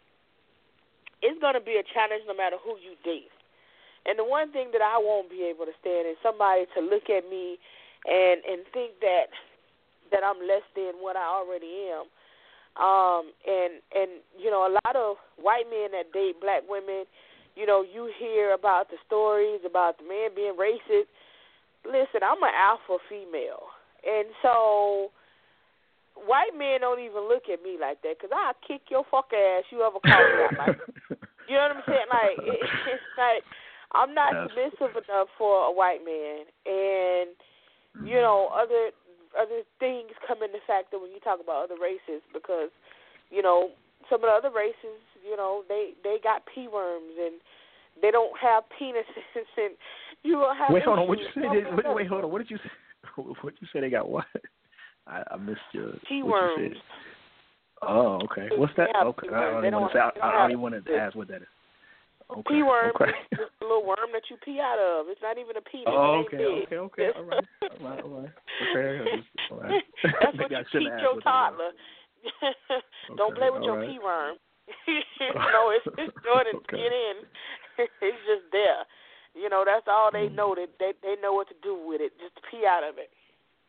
it's going to be a challenge no matter who you date. And the one thing that I won't be able to stand is somebody to look at me and and think that that I'm less than what I already am. Um, and and you know, a lot of white men that date black women, you know, you hear about the stories about the man being racist. Listen, I'm an alpha female, and so white men don't even look at me like that because I'll kick your fuck ass you ever call me out like. You know what I'm saying? Like it, it's like I'm not yes. submissive enough for a white man, and you know other other things come into factor when you talk about other races because you know some of the other races, you know, they they got P worms and they don't have penises and you will have. Wait, hold on. What you say? They, wait, wait, hold on. What did you say? What did you say? They got what? I, I missed your. P worms. Oh, okay. What's that? Okay. I don't, even want to say, I, I don't even want to ask what that is. Okay. Pea worm okay. is just a little worm that you pee out of. It's not even a penis. Oh, okay, okay, okay, all right, all right, all right. Okay, all right. That's what you teach your toddler. Don't okay, play with your right. pea worm. No, it's it's Jordan. Okay. Get in. It's just there. You know, that's all they mm. know. That they they know what to do with it. Just pee out of it.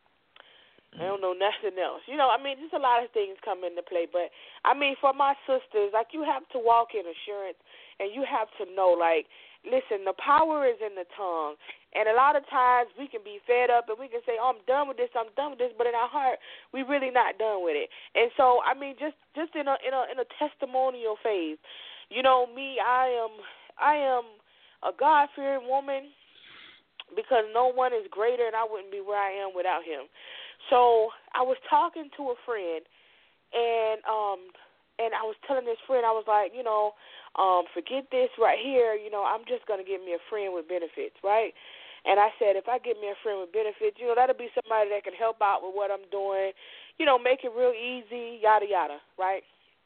I don't know nothing else. You know, I mean, just a lot of things come into play. But, I mean, for my sisters, like, you have to walk in assurance, and you have to know, like, listen, the power is in the tongue. And a lot of times we can be fed up and we can say, oh, I'm done with this, I'm done with this, but in our heart, we really not done with it. And so, I mean, just, just in a in a in a testimonial phase, you know, me, I am I am a God-fearing woman because no one is greater and I wouldn't be where I am without him. So I was talking to a friend and um and I was telling this friend, I was like, you know, um, forget this right here, you know, I'm just going to get me a friend with benefits, right? And I said, if I get me a friend with benefits, you know, that'll be somebody that can help out with what I'm doing, you know, make it real easy, yada, yada, right?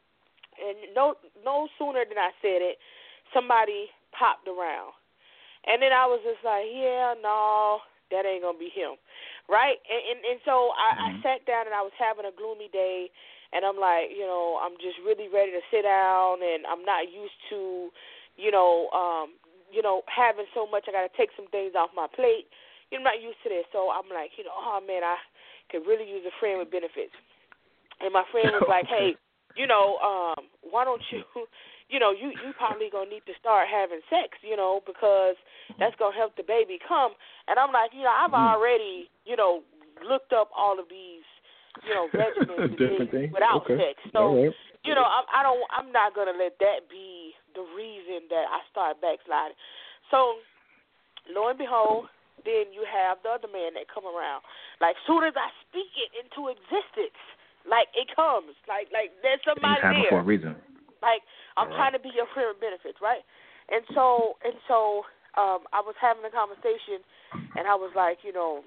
And no no sooner than I said it, somebody popped around. And then I was just like, yeah, no, that ain't going to be him, right? And, and, and so I, I sat down and I was having a gloomy day, and I'm like, you know, I'm just really ready to sit down, and I'm not used to, you know, um, you know, having so much. I got to take some things off my plate. You know, I'm not used to this. So I'm like, you know, oh, man, I could really use a friend with benefits. And my friend was like, hey, you know, um, why don't you, you know, you, you probably going to need to start having sex, you know, because that's going to help the baby come. And I'm like, you know, I've already, you know, looked up all of these, you know, regimens different things without okay. sex. So, right. you know, I, I don't, I'm not going to let that be the reason that I start backsliding. So, lo and behold, then you have the other man that come around. Like, soon as I speak it into existence, like, it comes. Like, like there's somebody there. there. For a reason. Like, I'm right. trying to be your friend with benefits, right? And so, and so, um, I was having a conversation, and I was like, you know,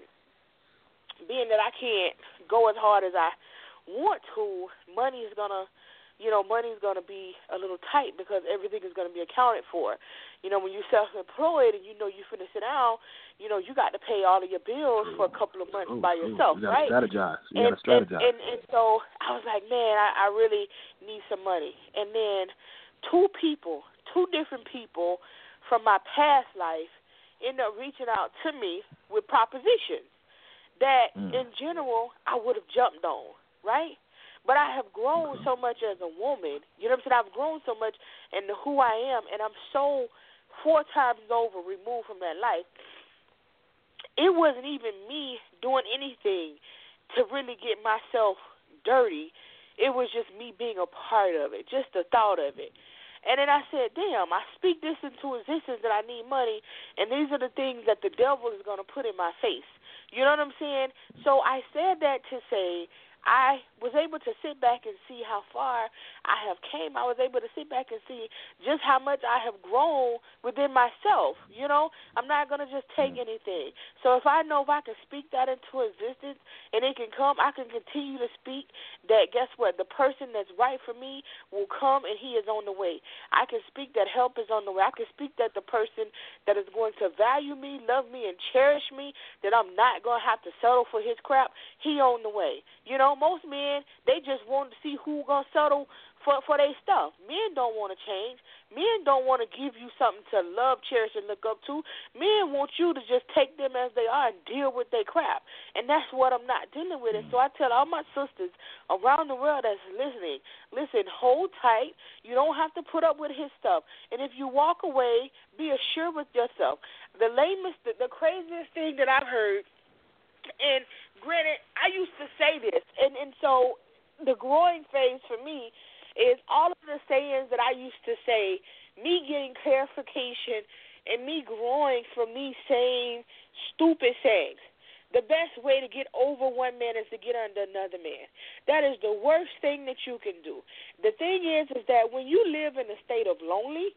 being that I can't go as hard as I want to, money is going to, you know, money is going to be a little tight because everything is going to be accounted for. You know, when you're self-employed and you know you're finna sit down, you know, you got to pay all of your bills for a couple of months ooh, by yourself, ooh. You right? You got to strategize. You got to strategize. And, and, and so I was like, man, I, I really need some money. And then two people, two different people from my past life ended up reaching out to me with propositions that, mm. in general, I would have jumped on, right? But I have grown so much as a woman, you know what I'm saying? I've grown so much into who I am, and I'm so four times over removed from that life. It wasn't even me doing anything to really get myself dirty. It was just me being a part of it, just the thought of it. And then I said, damn, I speak this into existence that I need money, and these are the things that the devil is going to put in my face. You know what I'm saying? So I said that to say I was able to sit back and see how far I have came. I was able to sit back and see just how much I have grown within myself. You know, I'm not going to just take anything. So if I know if I can speak that into existence and it can come, I can continue to speak that, guess what, the person that's right for me will come and he is on the way. I can speak that help is on the way. I can speak that the person that is going to value me, love me, and cherish me, that I'm not going to have to settle for his crap, he on the way. You know, most men, they just want to see who going to settle for, for their stuff. Men don't want to change. Men don't want to give you something to love, cherish, and look up to. Men want you to just take them as they are and deal with their crap. And that's what I'm not dealing with. And so I tell all my sisters around the world that's listening, listen, hold tight. You don't have to put up with his stuff. And if you walk away, be assured with yourself. The lamest, the, the craziest thing that I've heard, and granted, I used to say this, and, and so the growing phase for me is all of the sayings that I used to say, me getting clarification and me growing from me saying stupid sayings. The best way to get over one man is to get under another man. That is the worst thing that you can do. The thing is, is that when you live in a state of lonely,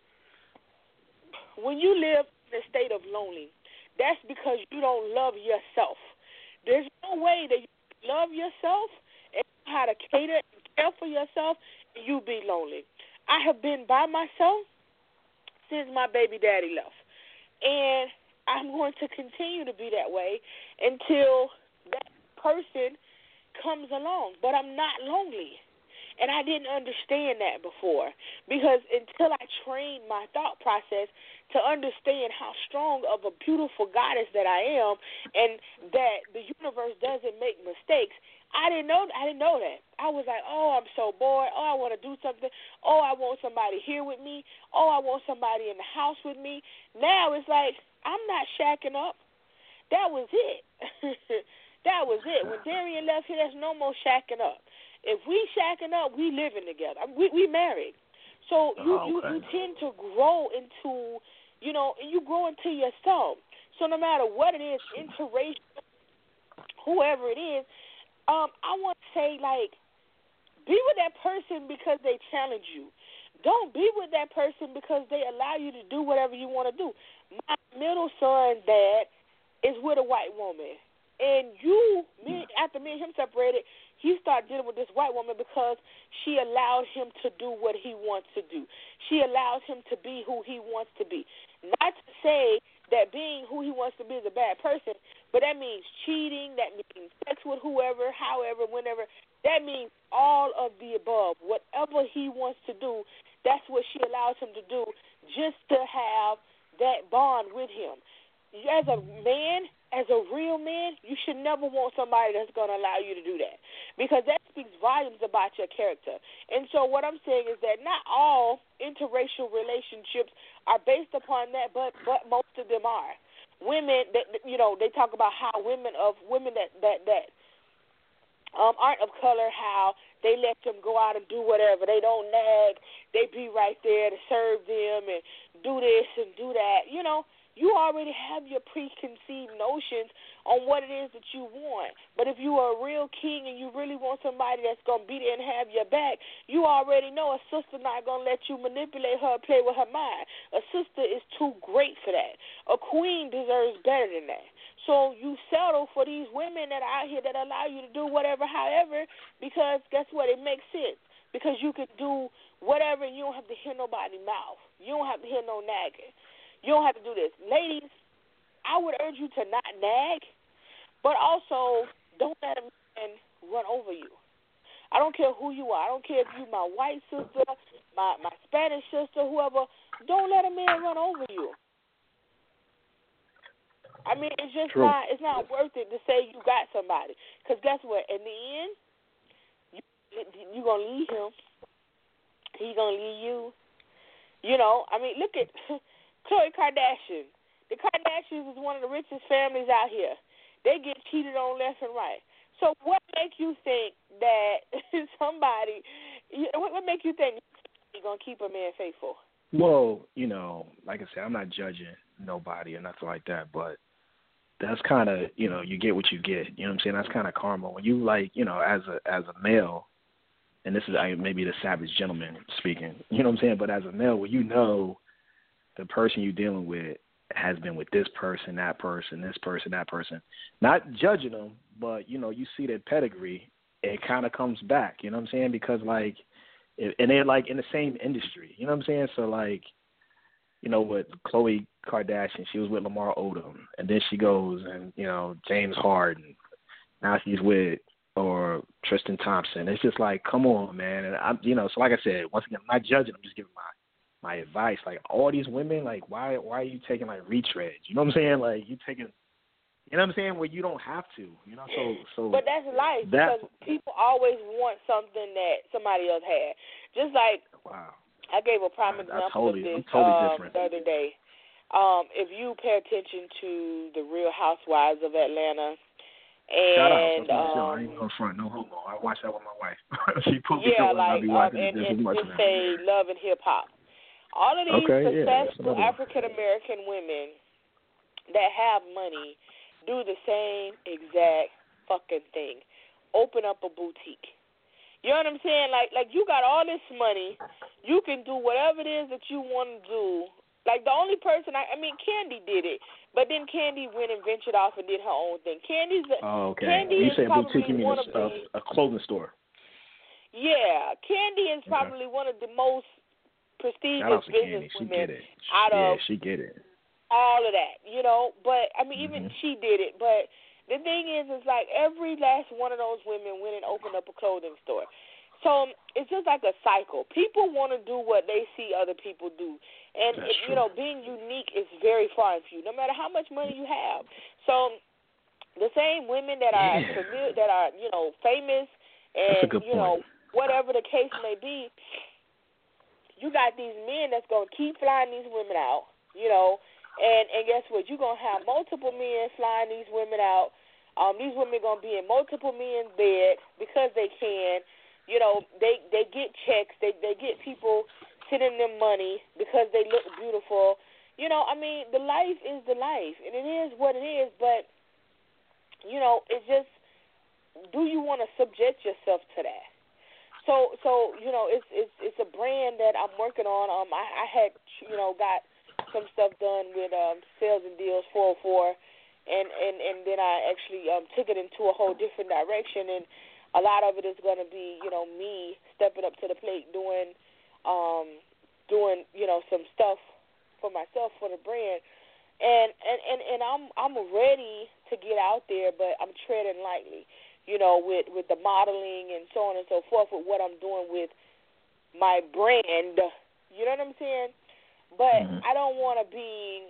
when you live in a state of lonely, that's because you don't love yourself. There's no way that you love yourself and know how to cater and care for yourself and you be lonely. I have been by myself since my baby daddy left. And I'm going to continue to be that way until that person comes along. But I'm not lonely. And I didn't understand that before because until I trained my thought process to understand how strong of a beautiful goddess that I am and that the universe doesn't make mistakes, I didn't know I didn't know that. I was like, oh, I'm so bored. Oh, I want to do something. Oh, I want somebody here with me. Oh, I want somebody in the house with me. Now it's like I'm not shacking up. that was it. That was it. When Darian left here, there's no more shacking up. If we shacking up, we living together. We we married. So you, oh, okay. you, you tend to grow into, you know, you grow into yourself. So no matter what it is, interracial, whoever it is, um, I want to say, like, be with that person because they challenge you. Don't be with that person because they allow you to do whatever you want to do. My middle son's dad is with a white woman. And you, me, after me and him separated, he started dealing with this white woman because she allowed him to do what he wants to do. She allows him to be who he wants to be. Not to say that being who he wants to be is a bad person, but that means cheating, that means sex with whoever, however, whenever. That means all of the above. Whatever he wants to do, that's what she allows him to do just to have that bond with him. As a man, as a real man, you should never want somebody that's going to allow you to do that, because that speaks volumes about your character. And so what I'm saying is that not all interracial relationships are based upon that, but but most of them are. Women that, you know, they talk about how women of women that that that um, aren't of color, how they let them go out and do whatever. They don't nag. They be right there to serve them and do this and do that. You know, you already have your preconceived notions on what it is that you want. But if you are a real king and you really want somebody that's going to be there and have your back, you already know a sister not going to let you manipulate her or play with her mind. A sister is too great for that. A queen deserves better than that. So you settle for these women that are out here that allow you to do whatever, however, because guess what? It makes sense. Because you can do whatever and you don't have to hear nobody's mouth. You don't have to hear no nagging. You don't have to do this. Ladies, I would urge you to not nag, but also don't let a man run over you. I don't care who you are. I don't care if you're my white sister, my, my Spanish sister, whoever. Don't let a man run over you. I mean, it's just True. not, it's not worth it to say you got somebody. Because guess what? In the end, you, you're going to leave him. He's going to leave you. You know, I mean, look at Khloe Kardashian. The Kardashians is one of the richest families out here. They get cheated on left and right. So what makes you think that somebody, what, what makes you think you're going to keep a man faithful? Well, you know, like I said, I'm not judging nobody or nothing like that, but that's kind of, you know, you get what you get. You know what I'm saying? That's kind of karma. When you, like, you know, as a as a male, and this is I, maybe the savage gentleman speaking, you know what I'm saying? But as a male, when you know the person you're dealing with has been with this person, that person, this person, that person, not judging them, but, you know, you see their pedigree, it kind of comes back, you know what I'm saying? Because, like, it, and they're, like, in the same industry, you know what I'm saying? So, like, you know, with Khloe Kardashian, she was with Lamar Odom, and then she goes and, you know, James Harden, now she's with, or Tristan Thompson. It's just like, come on, man. And I'm, you know, so like I said, once again, I'm not judging, I'm just giving my my advice. Like, all these women, like, why why are you taking, like, retreads? You know what I'm saying? Like, you taking, you know what I'm saying, where you don't have to, you know? So, so. But that's life, that, because people always want something that somebody else had. Just like, wow. I gave a prime I, example I totally, of this I'm totally um, different. the other day. Um, if you pay attention to the Real Housewives of Atlanta, and Shout out. That's my um, show. I ain't gonna front, no homo. I watch that with my wife. She put me yeah, on, I'll like be um, watching and, it just and as much just now. say Love and Hip Hop. All of these Okay, yeah, successful African American women that have money do the same exact fucking thing. Open up a boutique. You know what I'm saying? Like, like you got all this money, you can do whatever it is that you want to do. Like, the only person, I, I mean, Candy did it, but then Candy went and ventured off and did her own thing. Candy's, oh, okay. Candy You is say probably boutique, you mean one a, of the, a, a clothing store? Yeah, Candy is Okay. probably one of the most prestigious Shout out to business Candy. She women get it. out yeah, of she get it. all of that, you know. But I mean, even Mm-hmm. she did it. But the thing is, is like every last one of those women went and opened up a clothing store. So it's just like a cycle. People want to do what they see other people do, and That's it, true. you know, being unique is very far from you, no matter how much money you have. So the same women that are Yeah. familiar, that are you know famous, That's a and good you know whatever the case may be, you got these men that's gonna keep flying these women out, you know, And and guess what? You're gonna have multiple men flying these women out. Um, these women gonna be in multiple men's bed because they can. You know, they they get checks. They they get people sending them money because they look beautiful. You know, I mean, the life is the life, and it is what it is. But you know, it's just, do you want to subject yourself to that? So so you know, it's it's it's a brand that I'm working on. Um, I, I had you know got some stuff done with um sales and deals four oh four. And, and, and then I actually um, took it into a whole different direction, and a lot of it is going to be, you know, me stepping up to the plate, doing, um, doing, you know, some stuff for myself for the brand, and and, and, and I'm I'm ready to get out there, but I'm treading lightly, you know, with, with the modeling and so on and so forth, with what I'm doing with my brand, you know what I'm saying? But mm-hmm. I don't want to be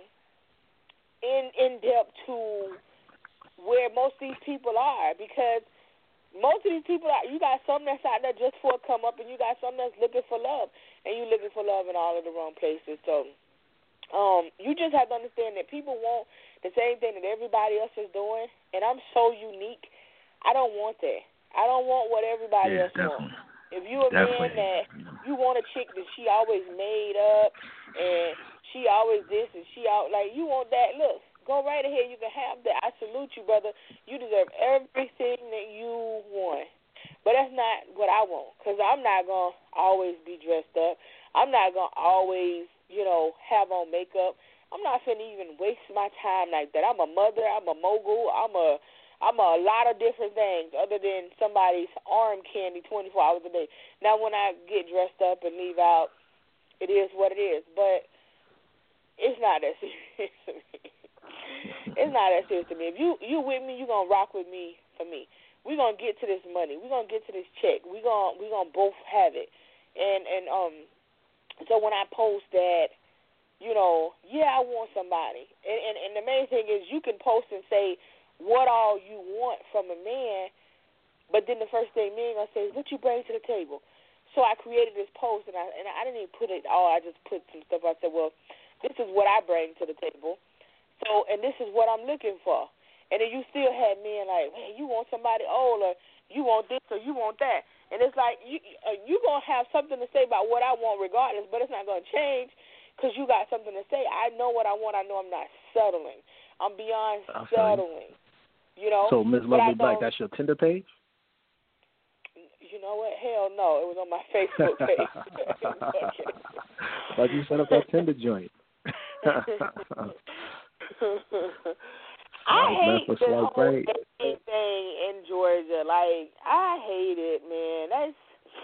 in in depth to where most of these people are, because most of these people are, you got some that's out there just for a come up, and you got some that's looking for love, and you looking for love in all of the wrong places. So um, you just have to understand that people want the same thing that everybody else is doing, and I'm so unique. I don't want that. I don't want what everybody yeah, else definitely. wants. If you a definitely. man that you want a chick that she always made up and she always this and she out, like, you want that, look, go right ahead. You can have that. I salute you, brother. You deserve everything that you want. But that's not what I want, because I'm not going to always be dressed up. I'm not going to always, you know, have on makeup. I'm not finna even waste my time like that. I'm a mother. I'm a mogul. I'm a I'm a lot of different things other than somebody's arm candy twenty-four hours a day. Now, when I get dressed up and leave out, it is what it is. But it's not that serious to me. It's not that serious to me. If you you with me, you're going to rock with me for me. We're going to get to this money. We're going to get to this check. We're going we gonna both have it. And, and um, so when I post that, you know, yeah, I want somebody. And, and, and the main thing is you can post and say what all you want from a man, but then the first thing men going to say is, what you bring to the table? So I created this post, and I and I didn't even put it all. I just put some stuff. I said, well, this is what I bring to the table. So, and this is what I'm looking for. And then you still had men like, man, you want somebody old, or you want this, or you want that. And it's like, you, uh, you're going to have something to say about what I want regardless, but it's not going to change because you got something to say. I know what I want. I know I'm not settling. I'm beyond I'll settling. You know? So, Miz Lovely Black, that's your Tinder page? You know what? Hell no. It was on my Facebook page. But you set up that Tinder joint. I hate this whole great. dating thing in Georgia. Like, I hate it, man. That's.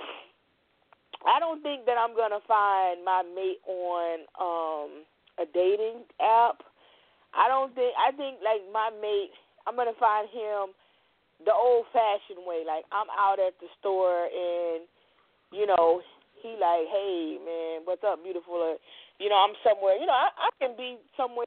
I don't think that I'm gonna find my mate on um, a dating app. I don't think. I think like my mate, I'm gonna find him the old-fashioned way. Like, I'm out at the store and, you know, he like, hey, man, what's up, beautiful? Or, you know, I'm somewhere. You know, I, I can be somewhere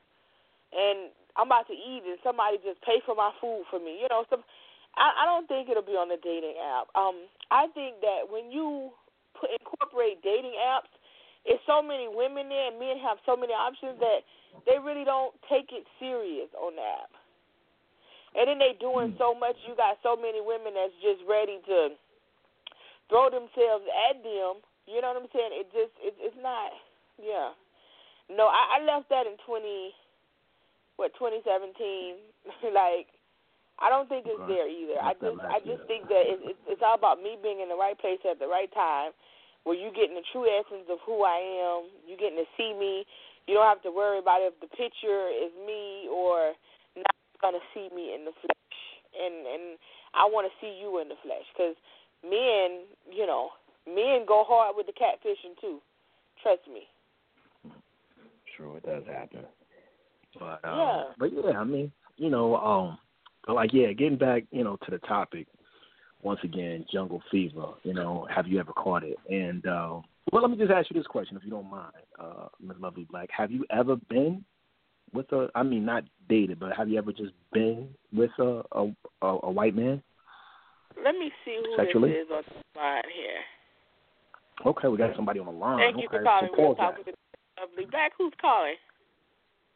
and I'm about to eat and somebody just pay for my food for me. You know, some, I, I don't think it'll be on the dating app. Um, I think that when you put, incorporate dating apps, it's so many women there and men have so many options that they really don't take it serious on the app. And then they doing so much. You got so many women that's just ready to throw themselves at them. You know what I'm saying? It just, it, it's not, yeah. No, I, I left that in twenty, what, twenty seventeen. Like, I don't think it's there either. I just, I just think that it, it, it's all about me being in the right place at the right time, where you getting the true essence of who I am. You getting to see me. You don't have to worry about if the picture is me or not gonna see me in the flesh, and and I want to see you in the flesh, because men, you know, men go hard with the catfishing too. Trust me. True, it does happen. But um, yeah, but yeah, I mean, you know, um, but like yeah, getting back, you know, to the topic once again, jungle fever. You know, have you ever caught it? And uh, well, let me just ask you this question, if you don't mind, uh, Miz Lovely Black. Have you ever been with a, I mean, not dated, but have you ever just been with a a, a, a white man? Let me see who Sexually? this is on the line here. Okay, we got somebody on the line. Thank you okay. for calling So Real Talk with the Lovely Black. Who's calling?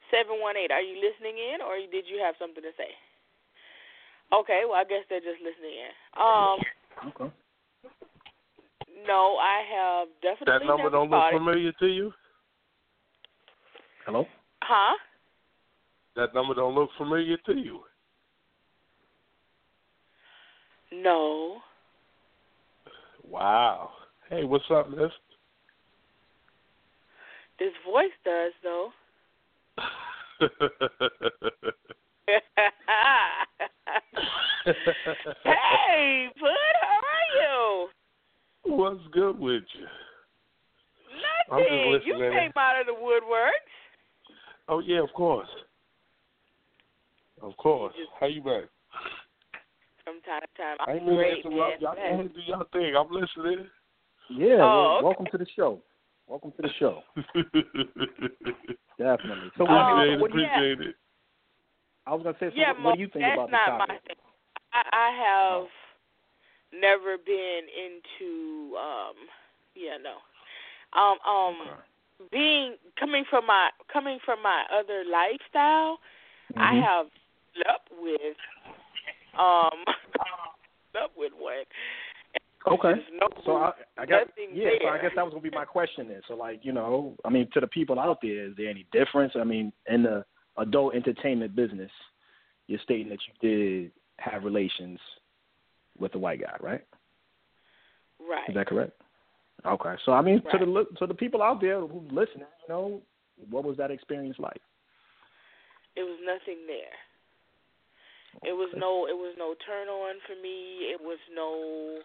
seven one eight. Are you listening in, or did you have something to say? Okay, well, I guess they're just listening in. Um, okay. No, I have definitely That number never don't look started. familiar to you? Hello? Huh? That number don't look familiar to you? No. Wow. Hey, what's up, miss? This voice does, though. Hey, Bud, how are you? What's good with you? I'm Nothing. just You listening. came out of the woodworks. Oh, yeah, of course. Of course. How you been? From time to time. I I'm ain't mean great, to man. interrupt. Y'all go ahead and do y'all thing. I'm listening. Yeah, Oh, well, okay. welcome to the show. Welcome to the show. Definitely. So, Oh, what, I mean, appreciate so it. what do you, Appreciate it. I was going to say, so yeah, what, what do you think that's about the not topic? my thing. I, I have never been into, um, yeah, no. Um, um, Okay. being coming from my coming from my other lifestyle, Mm-hmm. I have slept with, um, slept with one. Okay. No, So I, I guess nothing yeah. there. So I guess that was gonna be my question then. So like you know, I mean, to the people out there, is there any difference? I mean, in the adult entertainment business, you're stating that you did have relations with a white guy, right? Right. Is that correct? Okay. So I mean, Right. to the to the people out there who's listening, you know, what was that experience like? It was nothing there. It was no. It was no turn on for me. It was no.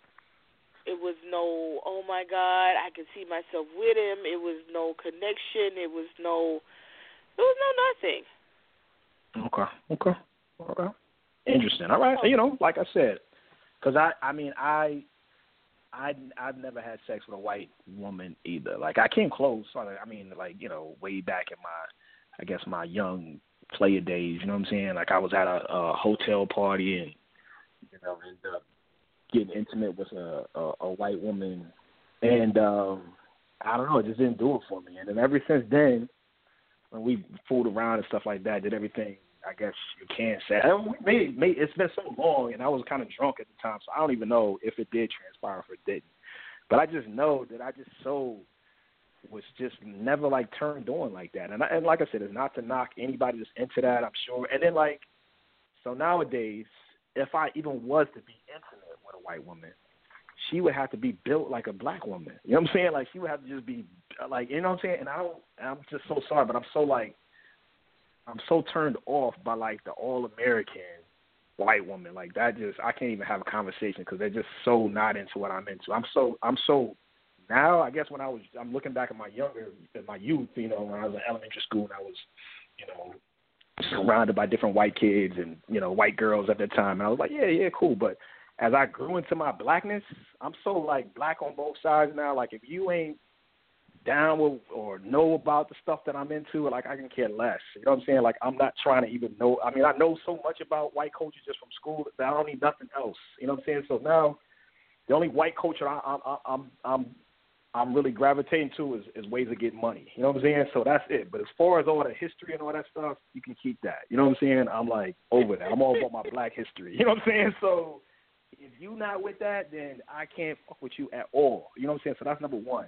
It was no. Oh my God! I could see myself with him. It was no connection. It was no. There was no nothing. Okay. Okay. Okay. Interesting. All right. You know, like I said, because I, I mean, I, I, I've never had sex with a white woman either. Like I came close. I mean, like you know, way back in my, I guess my young player days. You know what I'm saying? Like I was at a, a hotel party and you know ended up getting intimate with a, a, a white woman, and um, I don't know, it just didn't do it for me. And then ever since then, when we fooled around and stuff like that, did everything I guess you can say. And we made, made, it's been so long, and I was kind of drunk at the time, so I don't even know if it did transpire or if it didn't. But I just know that I just so was just never like turned on like that. And, I, and like I said, it's not to knock anybody that's into that, I'm sure. And then like, so nowadays, if I even was to be intimate with a white woman, she would have to be built like a black woman. You know what I'm saying? Like she would have to just be like, you know what I'm saying? And I don't, I'm just so sorry, but I'm so like, I'm so turned off by like the all-American white woman. Like that just, I can't even have a conversation because they're just so not into what I'm into. I'm so, I'm so now, I guess when I was, I'm looking back at my younger, at my youth, you know, when I was in elementary school and I was, you know, surrounded by different white kids and, you know, white girls at that time. And I was like, yeah, yeah, cool. But as I grew into my blackness, I'm so like black on both sides now. Like if you ain't down with or know about the stuff that I'm into, like I can care less. You know what I'm saying? Like I'm not trying to even know. I mean, I know so much about white culture just from school that I don't need nothing else. You know what I'm saying? So now the only white culture I, I, I, I'm I'm I'm really gravitating to is, is ways of getting money. You know what I'm saying? So that's it. But as far as all the history and all that stuff, you can keep that. You know what I'm saying? I'm like over that. I'm all about my black history. You know what I'm saying? So if you not with that, then I can't fuck with you at all. You know what I'm saying? So that's number one.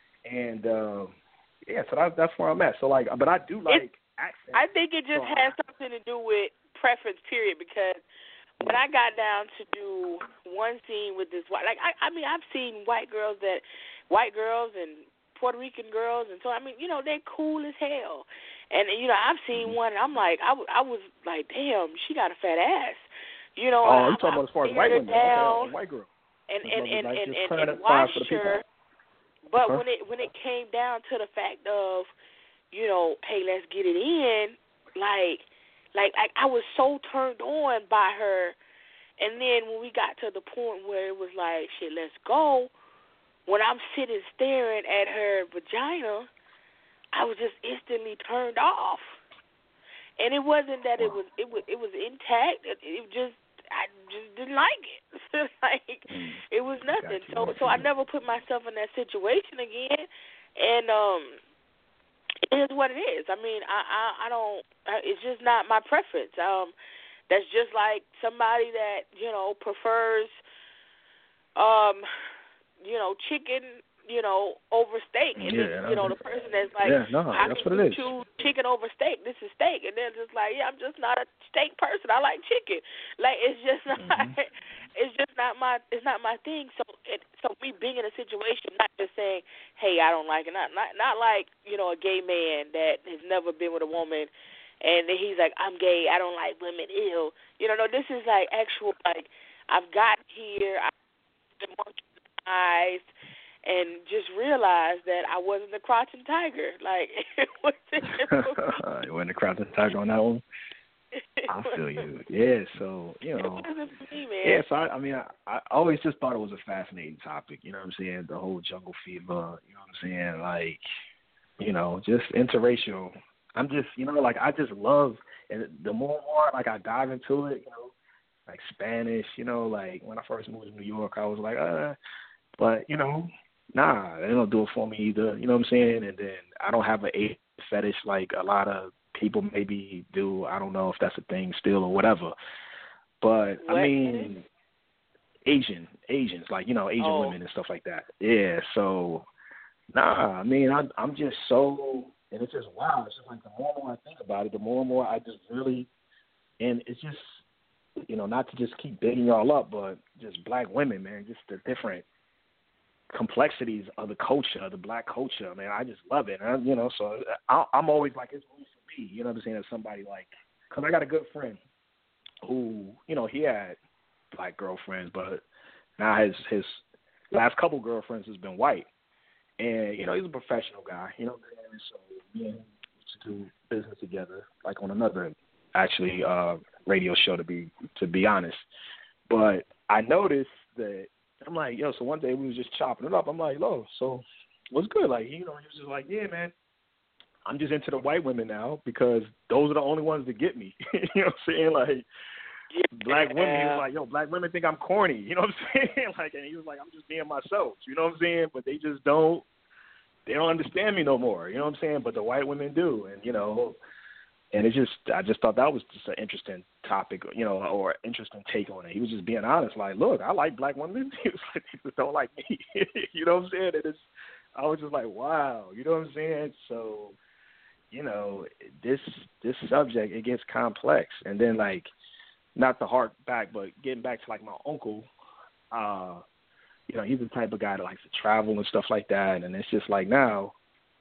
And uh, yeah, so that's that's where I'm at. So like, but I do like accents. I think it just so, has something to do with preference, period. Because when I got down to do one scene with this white, like I, I mean, I've seen white girls that, white girls and Puerto Rican girls, and so I mean, you know, they're cool as hell. And you know, I've seen one, and I'm like, I, w- I was like, damn, she got a fat ass. You know, oh, I, you talking I about as far as white women? down, okay, white girl. and and and like, and, and, and, and watched her. But okay. when it when it came down to the fact of, you know, hey, let's get it in, like, like I, I was so turned on by her, and then when we got to the point where it was like, shit, let's go. When I'm sitting staring at her vagina, I was just instantly turned off. And it wasn't that it was it was it was intact. It, it just I just didn't like it. Like mm. it was nothing. So so I never put myself in that situation again. And um, it is what it is. I mean, I, I, I don't. It's just not my preference. Um, that's just like somebody that you know prefers, um, you know, chicken, you know, over steak, and yeah, then you know the person that's like, yeah, no, how that's can what you it is. choose chicken over steak? This is steak, and then just like, yeah, I'm just not a steak person. I like chicken. Like it's just not. Mm-hmm. It's just not my. It's not my thing. So, it, so me being in a situation, not just saying, "Hey, I don't like it." Not, not, not like you know a gay man that has never been with a woman, and then he's like, "I'm gay. I don't like women." Ew. You know, no. This is like actual. Like I've got here. I've been marginalized, and just realized that I wasn't the crouching tiger. Like it wasn't. You wasn't the crouching tiger on that one. I feel you. Yeah, so, you know. Me, yeah, so, I, I mean, I, I always just thought it was a fascinating topic, you know what I'm saying? The whole jungle fever, you know what I'm saying? Like, you know, just interracial. I'm just, you know, like, I just love, and the more and more, like, I dive into it, you know, like Spanish, you know, like, when I first moved to New York, I was like, uh, but, you know, nah, they don't do it for me either, you know what I'm saying? And then I don't have an A fetish like a lot of people maybe do. I don't know if that's a thing still or whatever. But, what? I mean, Asian, Asians, like, you know, Asian oh. women and stuff like that. Yeah, so, nah, I mean, I, I'm just so, and it's just, wow, it's just like the more and more I think about it, the more and more I just really, and it's just, you know, not to just keep bigging y'all up, but just black women, man, just the different complexities of the culture, of the black culture, man. I just love it, I, you know, so I, I'm always like, it's really for me, you know what I'm saying, as somebody like, because I got a good friend who, you know, he had black girlfriends, but now his, his last couple girlfriends has been white. And, you know, he's a professional guy, you know what I'm saying? So we used to do business together, like on another, actually, uh, radio show, to be to be honest. But I noticed that, I'm like, yo, so one day we was just chopping it up. I'm like, yo, so what's good? Like, you know, he was just like, yeah, man, I'm just into the white women now because those are the only ones that get me. You know what I'm saying? Like, yeah. black women, he was like, yo, black women think I'm corny. You know what I'm saying? Like, and he was like, I'm just being myself. You know what I'm saying? But they just don't, they don't understand me no more. You know what I'm saying? But the white women do. And, you know, and it just, I just thought that was just an interesting topic, you know, or interesting take on it. He was just being honest, like, look, I like black women. He was like, they just don't like me. You know what I'm saying? And it's, I was just like, wow, you know what I'm saying? So, you know, this this subject, it gets complex. And then, like, not to hark back, but getting back to, like, my uncle, uh, you know, he's the type of guy that likes to travel and stuff like that. And it's just like now,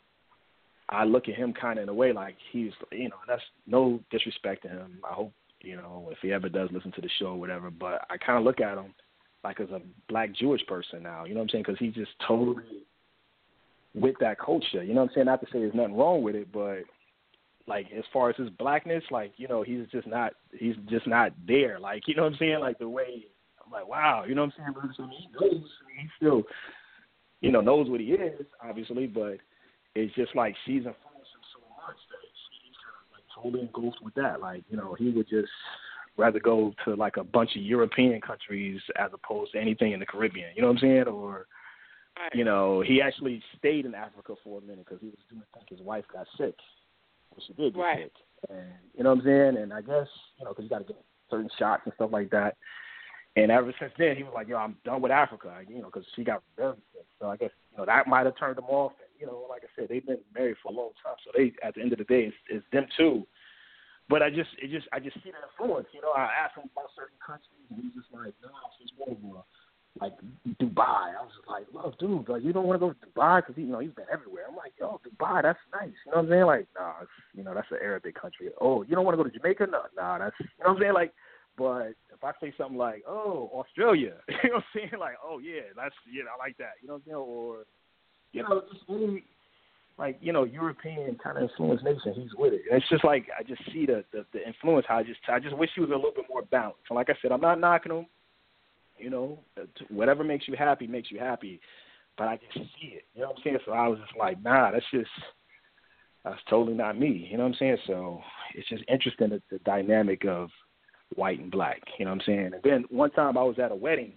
I look at him kind of in a way like he's, you know, that's no disrespect to him. I hope, you know, if he ever does listen to the show or whatever, but I kind of look at him like as a black Jewish person now, you know what I'm saying? Because he's just totally with that culture, you know what I'm saying? Not to say there's nothing wrong with it, but like as far as his blackness, like, you know, he's just not, he's just not there. Like, you know what I'm saying? Like the way, I'm like, wow, you know what I'm saying? But he knows, he still, you know, knows what he is, obviously, but it's just like she's influenced him so much that he's kind of like totally engulfed with that. Like, you know, he would just rather go to like a bunch of European countries as opposed to anything in the Caribbean. You know what I'm saying? Or, right. You know, he actually stayed in Africa for a minute because he was doing, I think his wife got sick. Well, she did get right. sick. And, you know what I'm saying? And I guess, you know, because you got to get certain shots and stuff like that. And ever since then, he was like, yo, I'm done with Africa, you know, because she got very sick. So I guess, you know, that might have turned him off. And, you know, like I said, they've been married for a long time. So they, at the end of the day, it's, it's them too. But I just, it just, I just see the influence. You know, I asked him about certain countries, and he's just like, no, it's more of a, like Dubai. I was just like, look, dude, like, you don't want to go to Dubai because, you know, he's been everywhere. I'm like, yo, Dubai, that's nice. You know what I'm saying? Like, nah, it's, you know, that's an Arabic country. Oh, you don't want to go to Jamaica? No, nah, that's, you know what I'm saying? Like, but if I say something like, oh, Australia, you know what I'm saying? Like, oh, yeah, that's, yeah, I like that. You know what I'm saying? Or, you know, just really, like, you know, European kind of influenced nation, he's with it. And it's just like, I just see the, the, the influence, how I just, I just wish he was a little bit more balanced. And like I said, I'm not knocking him. You know, whatever makes you happy makes you happy. But I just see it. You know what I'm saying? So I was just like, nah, that's just, that's totally not me. You know what I'm saying? So it's just interesting, the, the dynamic of white and black. You know what I'm saying? And then one time I was at a wedding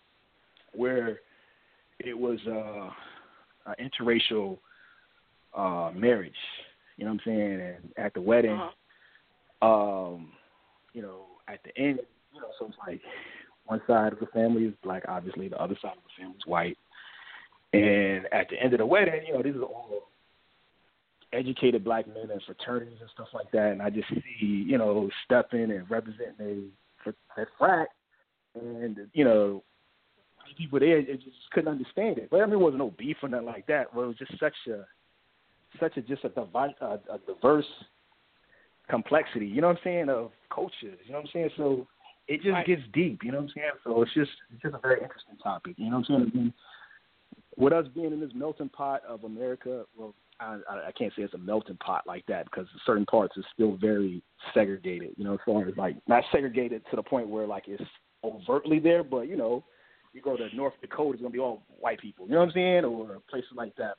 where it was uh, an interracial uh, marriage. You know what I'm saying? And at the wedding, Uh-huh. um, you know, at the end, you know, so it's like one side of the family is black, obviously, the other side of the family is white. And at the end of the wedding, you know, these are all educated black men and fraternities and stuff like that. And I just see, you know, stepping and representing a, a frat. And, you know, people there it just couldn't understand it. But I mean, it wasn't no beef or nothing like that. But it was just such a, such a, just a, devi- a, a diverse complexity, you know what I'm saying, of cultures, you know what I'm saying? So it just Right. gets deep, you know what I'm saying? So it's just, it's just a very interesting topic, you know what I'm saying? I mean, with us being in this melting pot of America, well, I, I can't say it's a melting pot like that because certain parts are still very segregated, you know, as far as like not segregated to the point where like it's overtly there, but you know, you go to North Dakota, it's gonna be all white people, you know what I'm saying, or places like that.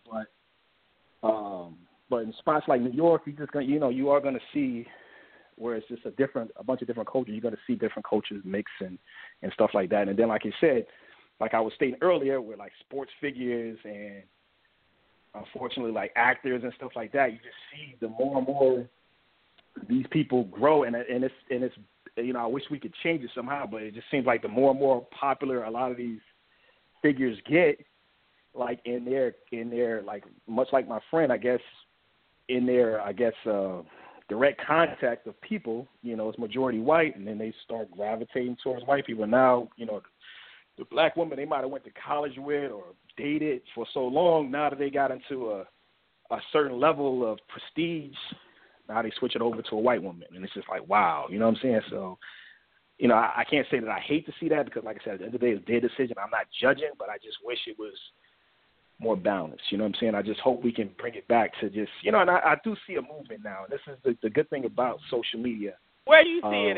But um, but in spots like New York, you just gonna, you know, you are gonna see where it's just a different, a bunch of different cultures. You're gonna see different cultures mix and and stuff like that. And then, like you said, like I was stating earlier, with like sports figures and unfortunately like actors and stuff like that, you just see the more and more these people grow, and and it's and it's you know, I wish we could change it somehow, but it just seems like the more and more popular a lot of these figures get, like in their in their like much like my friend, I guess in their I guess uh, direct contact of people, you know, it's majority white, and then they start gravitating towards white people. Now, you know, the black woman they might have went to college with or dated for so long, now that they got into a a certain level of prestige, now they switch it over to a white woman, and it's just like, wow, you know what I'm saying? So, you know, I, I can't say that I hate to see that because, like I said, at the end of the day, it's their decision. I'm not judging, but I just wish it was more balanced. You know what I'm saying? I just hope we can bring it back to just, you know, and I, I do see a movement now. This is the, the good thing about social media. Where do you see um, it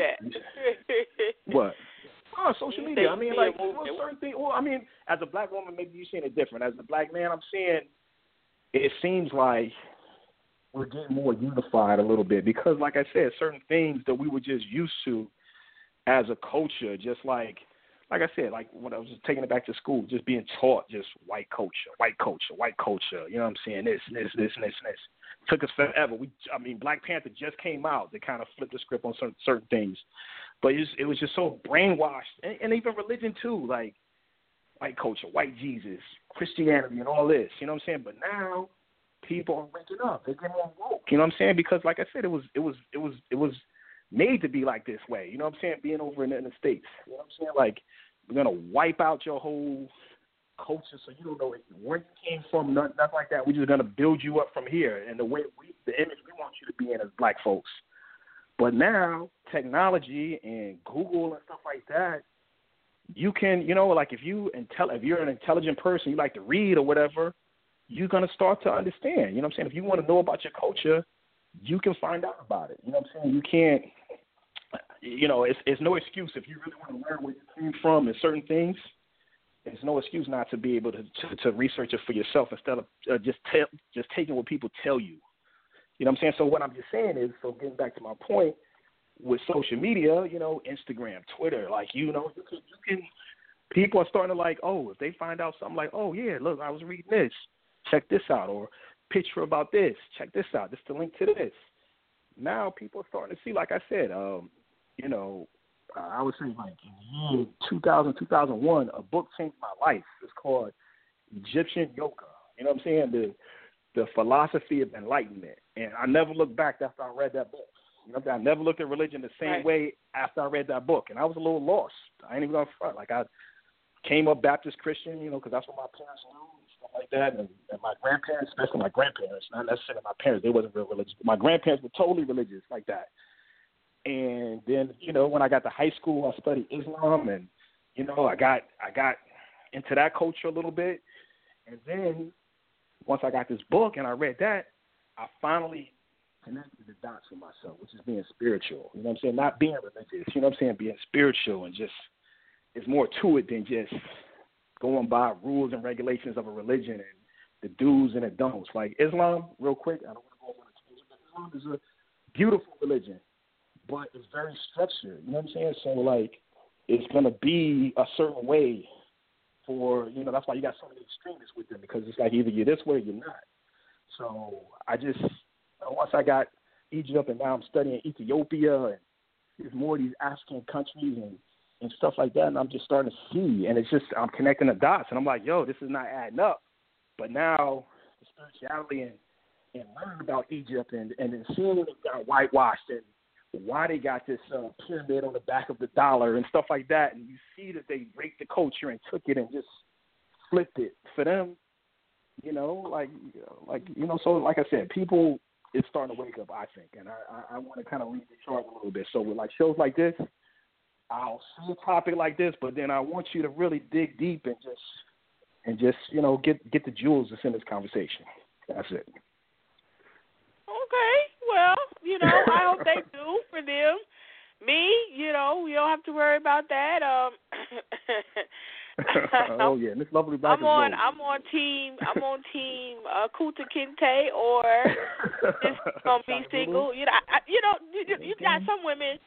at? What? Oh, social You media. say I mean, you like, see a well, movement. certain things. Well, I mean, as a black woman, maybe you're seeing it different. As a black man, I'm seeing it seems like we're getting more unified a little bit because, like I said, certain things that we were just used to as a culture, just like, like I said, like when I was just taking it back to school, just being taught just white culture, white culture, white culture. You know what I'm saying? This, this, this, and this, and this. Took us forever. We, I mean, Black Panther just came out. They kind of flipped the script on certain, certain things, but it was, it was just so brainwashed, and, and even religion too, like white culture, white Jesus, Christianity, and all this. You know what I'm saying? But now people are waking up. They're getting more woke. You know what I'm saying? Because, like I said, it was, it was, it was, it was made to be like this way. You know what I'm saying? Being over in the, in the States. You know what I'm saying? Like, we're gonna wipe out your whole culture, so you don't know where you came from, nothing, nothing like that. We're just gonna build you up from here, and the way we, the image we want you to be in as black folks. But now, technology and Google and stuff like that, you can, you know, like if you intel, if you're an intelligent person, you like to read or whatever, you're gonna start to understand. You know what I'm saying? If you want to know about your culture, you can find out about it. You know what I'm saying? You can't. You know, it's it's no excuse if you really want to learn where you came from and certain things. It's no excuse not to be able to to, to research it for yourself instead of uh, just tell, just taking what people tell you. You know what I'm saying? So what I'm just saying is, so getting back to my point with social media, you know, Instagram, Twitter, like you know, you can, you can people are starting to like, oh, if they find out something like, oh yeah, look, I was reading this, check this out, or picture about this, check this out, this is the link to this. Now people are starting to see, like I said, um, you know, uh, I would say like in the year two thousand, two thousand one, a book changed my life. It's called Egyptian Yoga. You know what I'm saying? The the philosophy of enlightenment. And I never looked back after I read that book. You know what I'm saying? I never looked at religion the same Right. way after I read that book. And I was a little lost. I ain't even going to front. Like I came up Baptist Christian, you know, because that's what my parents knew and stuff like that. And, and my grandparents, especially my grandparents, not necessarily my parents, they wasn't real religious. But my grandparents were totally religious like that. And then, you know, when I got to high school, I studied Islam, and you know, I got I got into that culture a little bit. And then once I got this book and I read that, I finally connected the dots for myself, which is being spiritual. You know what I'm saying? Not being religious. You know what I'm saying? Being spiritual, and just there's more to it than just going by rules and regulations of a religion and the do's and the don'ts. Like Islam, real quick, I don't want to go over it, but Islam is a beautiful religion, but it's very structured. You know what I'm saying? So, like, it's going to be a certain way for, you know, that's why you got so many extremists with them, because it's like either you're this way or you're not. So I just, know, once I got Egypt and now I'm studying Ethiopia and there's more of these African countries and, and stuff like that, and I'm just starting to see, and it's just I'm connecting the dots, and I'm like, yo, this is not adding up. But now the spirituality and, and learning about Egypt and, and then seeing when it got whitewashed and why they got this uh, pyramid on the back of the dollar and stuff like that, and you see that they raped the culture and took it and just flipped it for them, you know, like, like you know, so like I said, people is starting to wake up, I think, and I, I, I want to kind of lead the charge a little bit. So with like shows like this, I'll see a topic like this, but then I want you to really dig deep and just and just you know get get the jewels that's in this conversation. That's it. Okay, well, you know, I hope they do for them. Me, you know, we don't have to worry about that. Um, oh yeah, Miss Lovely Black. I'm on. I'm on team. I'm on team uh, Kuta Kinte, or just gonna be single. You know, I, you know, you, you got some women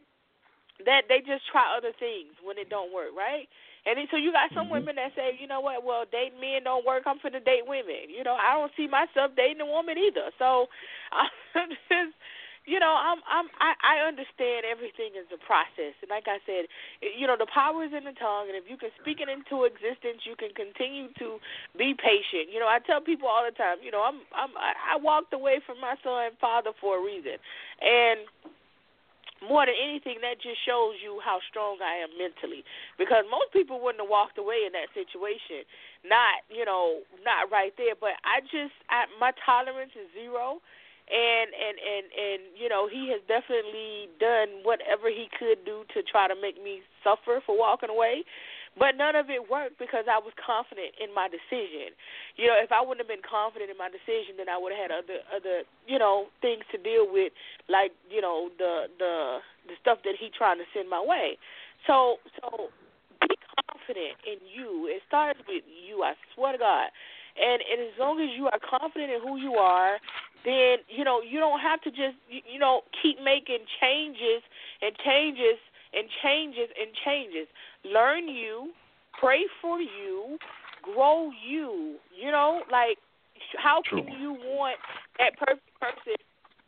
that they just try other things when it don't work, right? And then, so you got some mm-hmm. women that say, you know what, well, dating men don't work. I'm finna date women. You know, I don't see myself dating a woman either. So, I'm just. You know, I'm, I'm, I, I understand everything is a process, and like I said, you know, the power is in the tongue, and if you can speak it into existence, you can continue to be patient. You know, I tell people all the time, you know, I'm, I'm, I walked away from my son and father for a reason, and more than anything, that just shows you how strong I am mentally, because most people wouldn't have walked away in that situation, not, you know, not right there, but I just, I, my tolerance is zero. And, and, and, and, you know, he has definitely done whatever he could do to try to make me suffer for walking away. But none of it worked because I was confident in my decision. You know, if I wouldn't have been confident in my decision, then I would have had other, other, you know, things to deal with, like, you know, the the the stuff that he trying to send my way. So, so be confident in you. It starts with you, I swear to God. And, and as long as you are confident in who you are, then, you know, you don't have to just, you, you know, keep making changes and changes and changes and changes. Learn you, pray for you, grow you, you know, like how True. can you want that perfect person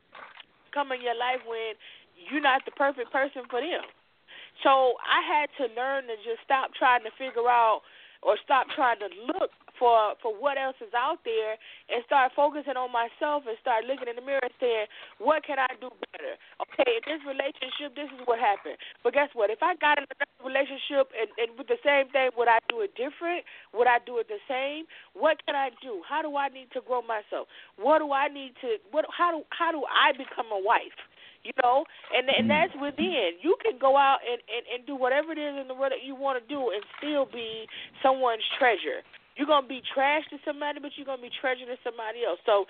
come in your life when you're not the perfect person for them? So I had to learn to just stop trying to figure out or stop trying to look for for what else is out there and start focusing on myself and start looking in the mirror and saying, what can I do better? Okay, in this relationship, this is what happened. But guess what? If I got in another relationship and, and with the same thing, would I do it different? Would I do it the same? What can I do? How do I need to grow myself? What do I need to, what? how do how do I become a wife? You know, and and that's within. You can go out and, and, and do whatever it is in the world that you want to do and still be someone's treasure. You're going to be trash to somebody, but you're going to be treasure to somebody else. So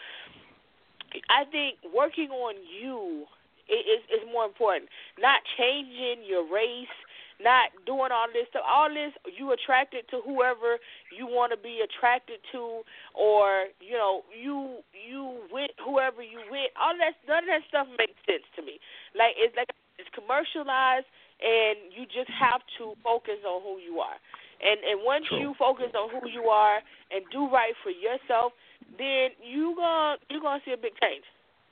I think working on you is, is more important. Not changing your race, not doing all this stuff. All this, you attracted to whoever you want to be attracted to, or, you know, you you with whoever you with. All that, none of that stuff makes sense to me. Like, it's like it's commercialized, and you just have to focus on who you are. And and once True. you focus on who you are and do right for yourself, then you gonna you're gonna see a big change.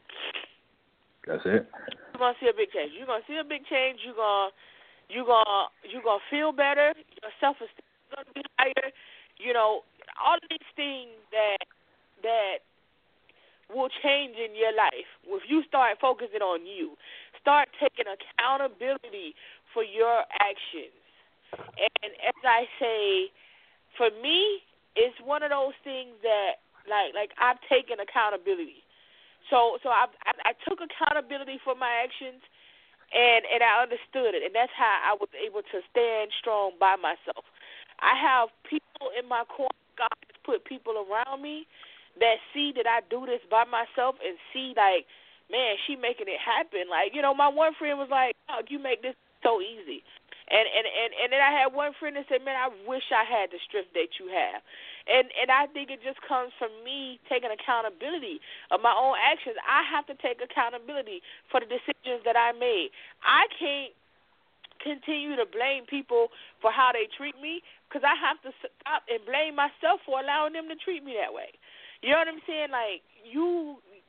That's it. You're gonna see a big change. You're gonna see a big change. You're gonna you gonna you gonna feel better. Your self esteem is gonna be higher. You know, all of these things that that will change in your life if you start focusing on you. Start taking accountability for your actions. And as I say, for me, it's one of those things that, like, like I've taken accountability. So, so I, I, I took accountability for my actions, and and I understood it, and that's how I was able to stand strong by myself. I have people in my corner. God has put people around me that see that I do this by myself and see, like, man, she making it happen. Like, you know, my one friend was like, oh, you make this so easy. And, and and and then I had one friend that said, man, I wish I had the strength that you have. And and I think it just comes from me taking accountability of my own actions. I have to take accountability for the decisions that I made. I can't continue to blame people for how they treat me because I have to stop and blame myself for allowing them to treat me that way. You know what I'm saying? Like, you,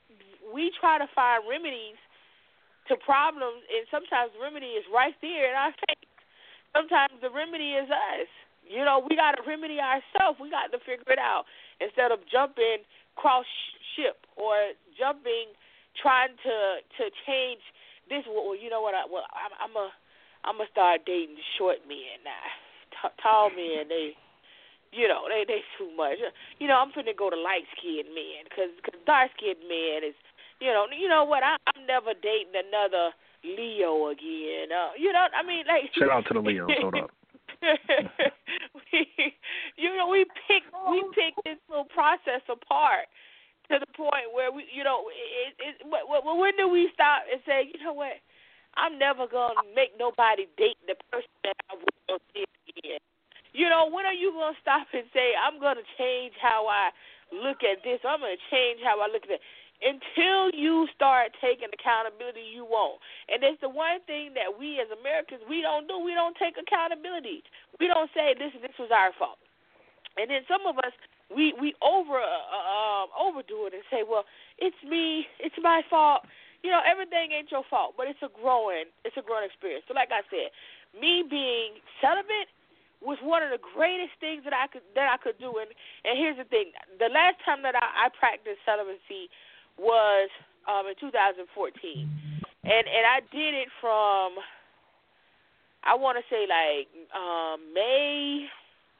we try to find remedies to problems, and sometimes the remedy is right there in our face. Sometimes the remedy is us. You know, we got to remedy ourselves. We got to figure it out instead of jumping cross ship or jumping, trying to to change this. Well, you know what? I, well, I'm, I'm a I'm gonna start dating short men now. T- tall men, they. You know, they they too much. You know, I'm finna go to light-skinned men because cause dark-skinned men is, you know, you know what? I, I'm never dating another Leo again. Uh, you know, I mean, like. Shout out to the Leos. Hold up. we, you know, we pick we pick this little process apart to the point where we, you know, it, it, it, when do we stop and say, you know what? I'm never gonna make nobody date the person that I will see again. You know, when are you going to stop and say, I'm going to change how I look at this, I'm going to change how I look at it? Until you start taking accountability, you won't. And it's the one thing that we as Americans, we don't do. We don't take accountability. We don't say, listen, this was our fault. And then some of us, we, we over uh, overdo it and say, well, it's me, it's my fault. You know, everything ain't your fault, but it's a growing, it's a growing experience. So like I said, me being celibate was one of the greatest things that I could that I could do. And, and here's the thing: the last time that I, I practiced celibacy was um, in two thousand fourteen, and and I did it from I want to say like um, May,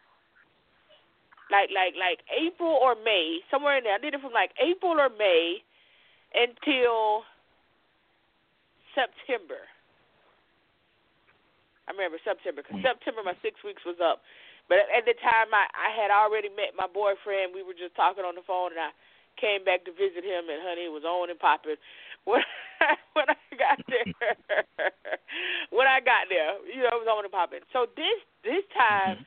like like like April or May, somewhere in there. I did it from like April or May until September. I remember September, because September my six weeks was up. But at the time, I, I had already met my boyfriend. We were just talking on the phone, and I came back to visit him, and honey, it was on and popping. When, when I got there, when I got there, you know, it was on and popping. So this this time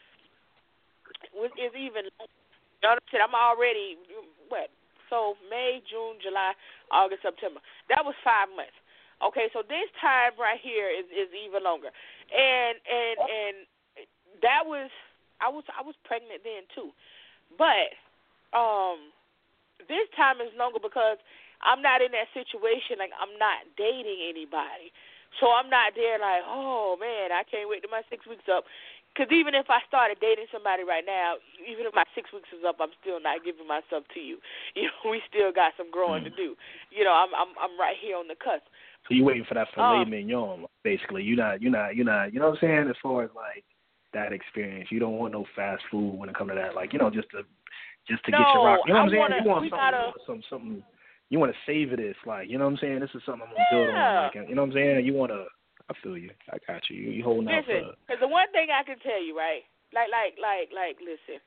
was is even. You know what I'm saying? I'm already what? So May, June, July, August, September. That was five months. Okay, so this time right here is, is even longer, and and and that was I was I was pregnant then too, but um, this time is longer because I'm not in that situation. Like, I'm not dating anybody, so I'm not there like, oh man, I can't wait till my six weeks up. Because even if I started dating somebody right now, even if my six weeks is up, I'm still not giving myself to you. You know, we still got some growing mm. to do. You know, I'm I'm I'm right here on the cusp. So you waiting for that filet um, mignon, basically. You're not, you're not, you're not. You know what I'm saying? As far as like that experience, you don't want no fast food when it comes to that. Like, you know, just to just to no, get your rock. You know what I'm saying? Wanna, you want something, gotta, you want some something. You want to savor this, like, you know what I'm saying? This is something I'm gonna build yeah. on. Like, you know what I'm saying? You want to. I feel you. I got you. You, you holding out for. Listen, because the one thing I can tell you, right? Like, like, like, like. Listen,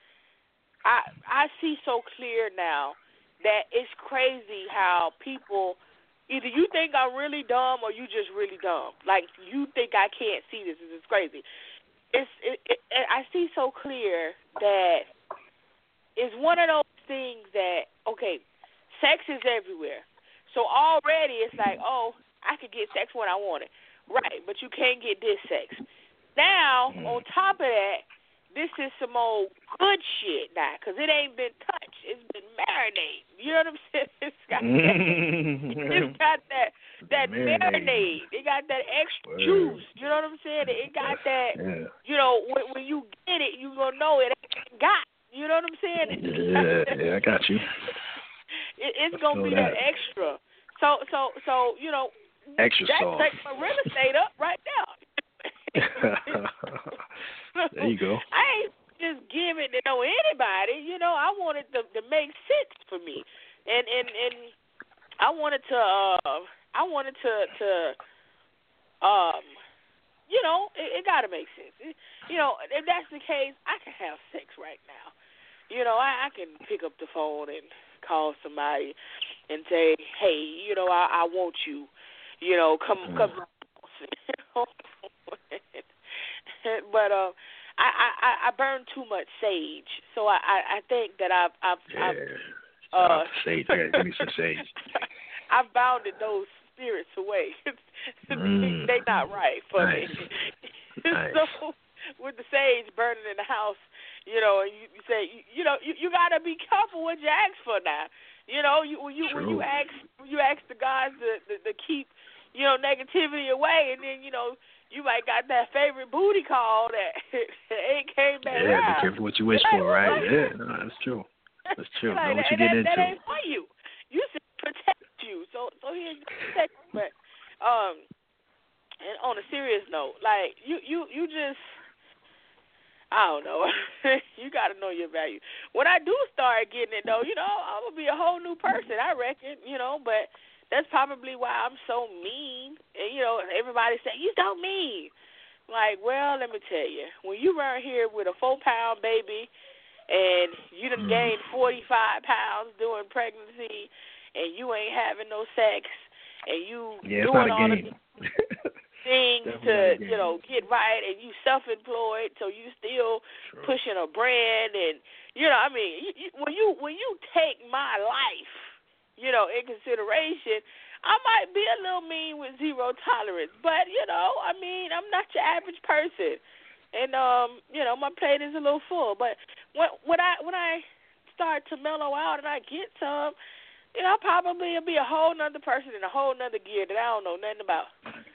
I I see so clear now that it's crazy how people. Either you think I'm really dumb or you just really dumb. Like, you think I can't see this. This is crazy. It's it, it, I see so clear that it's one of those things that, okay, sex is everywhere. So already it's like, oh, I could get sex when I want it. Right, but you can't get this sex. Now, on top of that, this is some old good shit now, because it ain't been touched. It's been marinated. You know what I'm saying? It's got that, it's got that, that marinade. It got that extra juice. You know what I'm saying? It got that, yeah. you know, when, when you get it, you going to know it ain't got. You know what I'm saying? Yeah, yeah, I got you. It, it's going to be that. that extra. So, so, so you know, extra that sauce. takes my real estate up right now. There you go. I ain't just giving to know anybody. You know, I wanted to to make sense for me, and and and I wanted to uh, I wanted to to um, you know, it, it got to make sense. It, you know, if that's the case, I can have sex right now. You know, I, I can pick up the phone and call somebody and say, hey, you know, I, I want you. You know, come mm. come. But uh, I, I I burn too much sage, so I, I, I think that I've I've, yeah. I've uh, sage. I gotta give me some sage. I've bounded those spirits away. mm. They not right for nice. me. Nice. So with the sage burning in the house, You know, and you, you say, you, you know, you, you got to be careful what you ask for now. You know, you, when you True. when you ask when you ask the guys to, to, to keep, you know, negativity away, and then you know you might got that favorite booty call that ain't came back. Yeah, around. be careful what you wish for, right? Yeah, no, that's true. That's true. Like, know what that, you're getting that, into. That ain't for you. You should protect you. So so here's protect. But um, and on a serious note, like you you you just. I don't know. You got to know your value. When I do start getting it, though, you know, I'm going to be a whole new person, I reckon, you know, but that's probably why I'm so mean. And, you know, everybody say, you so mean. Like, well, let me tell you, when you around here with a four-pound baby and you done mm. gained forty-five pounds during pregnancy and you ain't having no sex and you yeah, doing it's not all a of game. things to, Definitely you know, get right, and you self-employed, so you still True. pushing a brand, and, you know, I mean, you, you, when you when you take my life, you know, in consideration, I might be a little mean with zero tolerance, but, you know, I mean, I'm not your average person, and, um, you know, my plate is a little full, but when, when I when I start to mellow out and I get some, you know, I'll probably be a whole nother person in a whole nother gear that I don't know nothing about.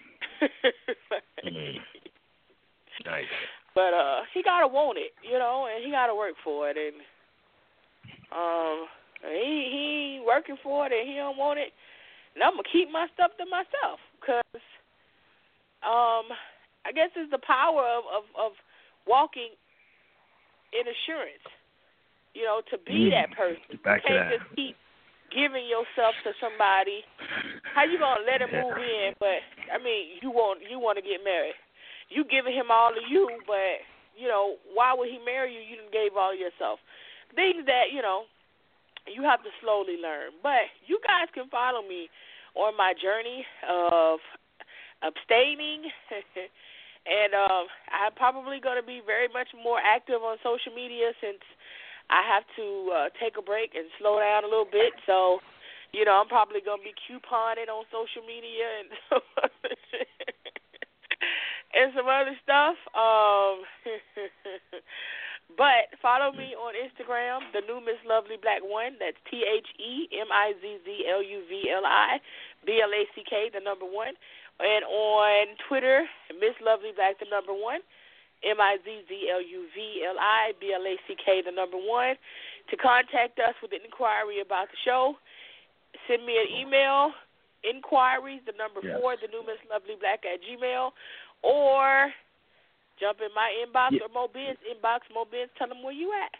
mm. Nice. But uh, he gotta want it, you know, and he gotta work for it, and um, he he working for it, and he don't want it, and I'm gonna keep my stuff to myself, cause um, I guess it's the power of of, of walking in assurance, you know, to be mm. that person. Back you to can't that. just keep giving yourself to somebody. How you gonna let him yeah. move in? But I mean, you want you want to get married. You giving him all of you, but you know, why would he marry you? You done gave all of yourself. Things that you know you have to slowly learn. But you guys can follow me on my journey of abstaining, and um, I'm probably gonna be very much more active on social media since I have to uh, take a break and slow down a little bit. So, you know, I'm probably going to be couponing on social media and and some other stuff. Um, but follow me on Instagram, the new Miss Lovely Black One. That's T H E M I Z Z L U V L I B L A C K, the number one. And on Twitter, Miss Lovely Black, the number one. M I Z Z L U V L I B L A C K, the number one. To contact us with an inquiry about the show, send me an email, inquiries, the number yes. four, the new Miss Lovely Black at Gmail, or jump in my inbox yeah. or Mobin's inbox. Mobin's, tell them where you at.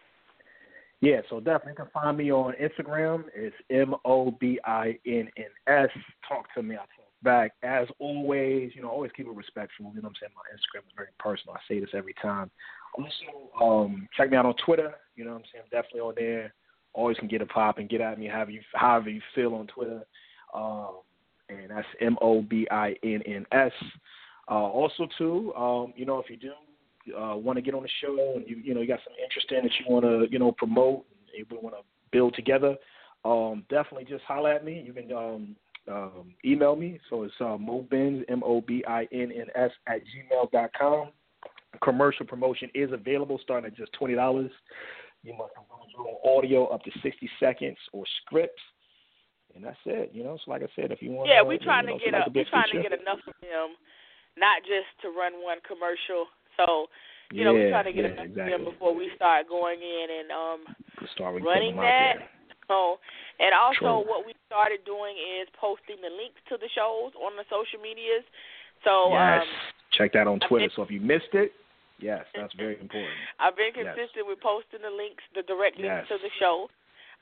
Yeah, so definitely you can find me on Instagram. It's M O B I N N S. Talk to me. I talk back. As always, you know, always keep it respectful. You know what I'm saying? My Instagram is very personal. I say this every time. Also, um, check me out on Twitter. You know what I'm saying? I'm definitely on there. Always can get a pop and get at me however you, however you feel on Twitter. Um, and that's M O B I N N S. Uh, also, too, um, you know, if you do uh, want to get on the show and you, you know, you got some interest in that you want to, you know, promote and you want to build together, um, definitely just holler at me. You can um, um, email me. So it's uh, Mobinns, M O B I N N S, at gmail dot com. Commercial promotion is available starting at just twenty dollars. You must have your own audio up to sixty seconds or scripts. And that's it, you know. So like I said, if you want, yeah, we're trying you know, to get like a, we're trying to get enough of him, not just to run one commercial. So you yeah, know, we're trying to get yeah, enough exactly. of him before we start going in and um start running that. So, and also True. what we started doing is posting the links to the shows on the social medias. So yes, um, check that on Twitter. Been, so if you missed it, yes, that's very important. I've been consistent yes. with posting the links, the direct links yes. to the show.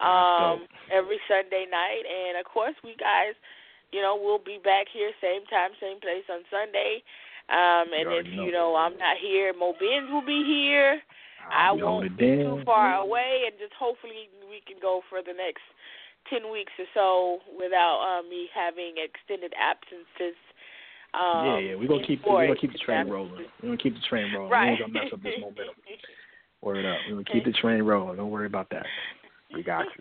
Um, every Sunday night, and of course, we guys, you know, we'll be back here same time, same place on Sunday. Um, and if know. you know I'm not here, Mobinns will be here. I won't be too far away, and just hopefully we can go for the next ten weeks or so without um, me having extended absences. Um, yeah, yeah, we're gonna keep we're gonna keep the train rolling. We're gonna keep the train rolling. Right. We ain't gonna mess up this momentum. Word up. We're gonna keep the train rolling. Don't worry about that. We got you.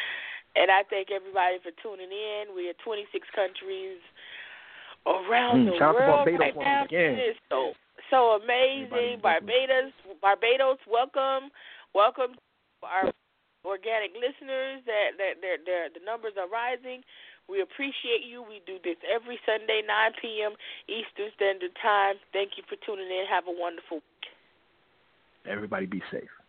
And I thank everybody for tuning in. We are twenty-six countries around mm, the world right now. Again. So so amazing. Barbados, Barbados, welcome, welcome to our organic listeners. That that their their the numbers are rising. We appreciate you. We do this every Sunday, nine p.m. Eastern Standard Time. Thank you for tuning in. Have a wonderful week. Everybody be safe.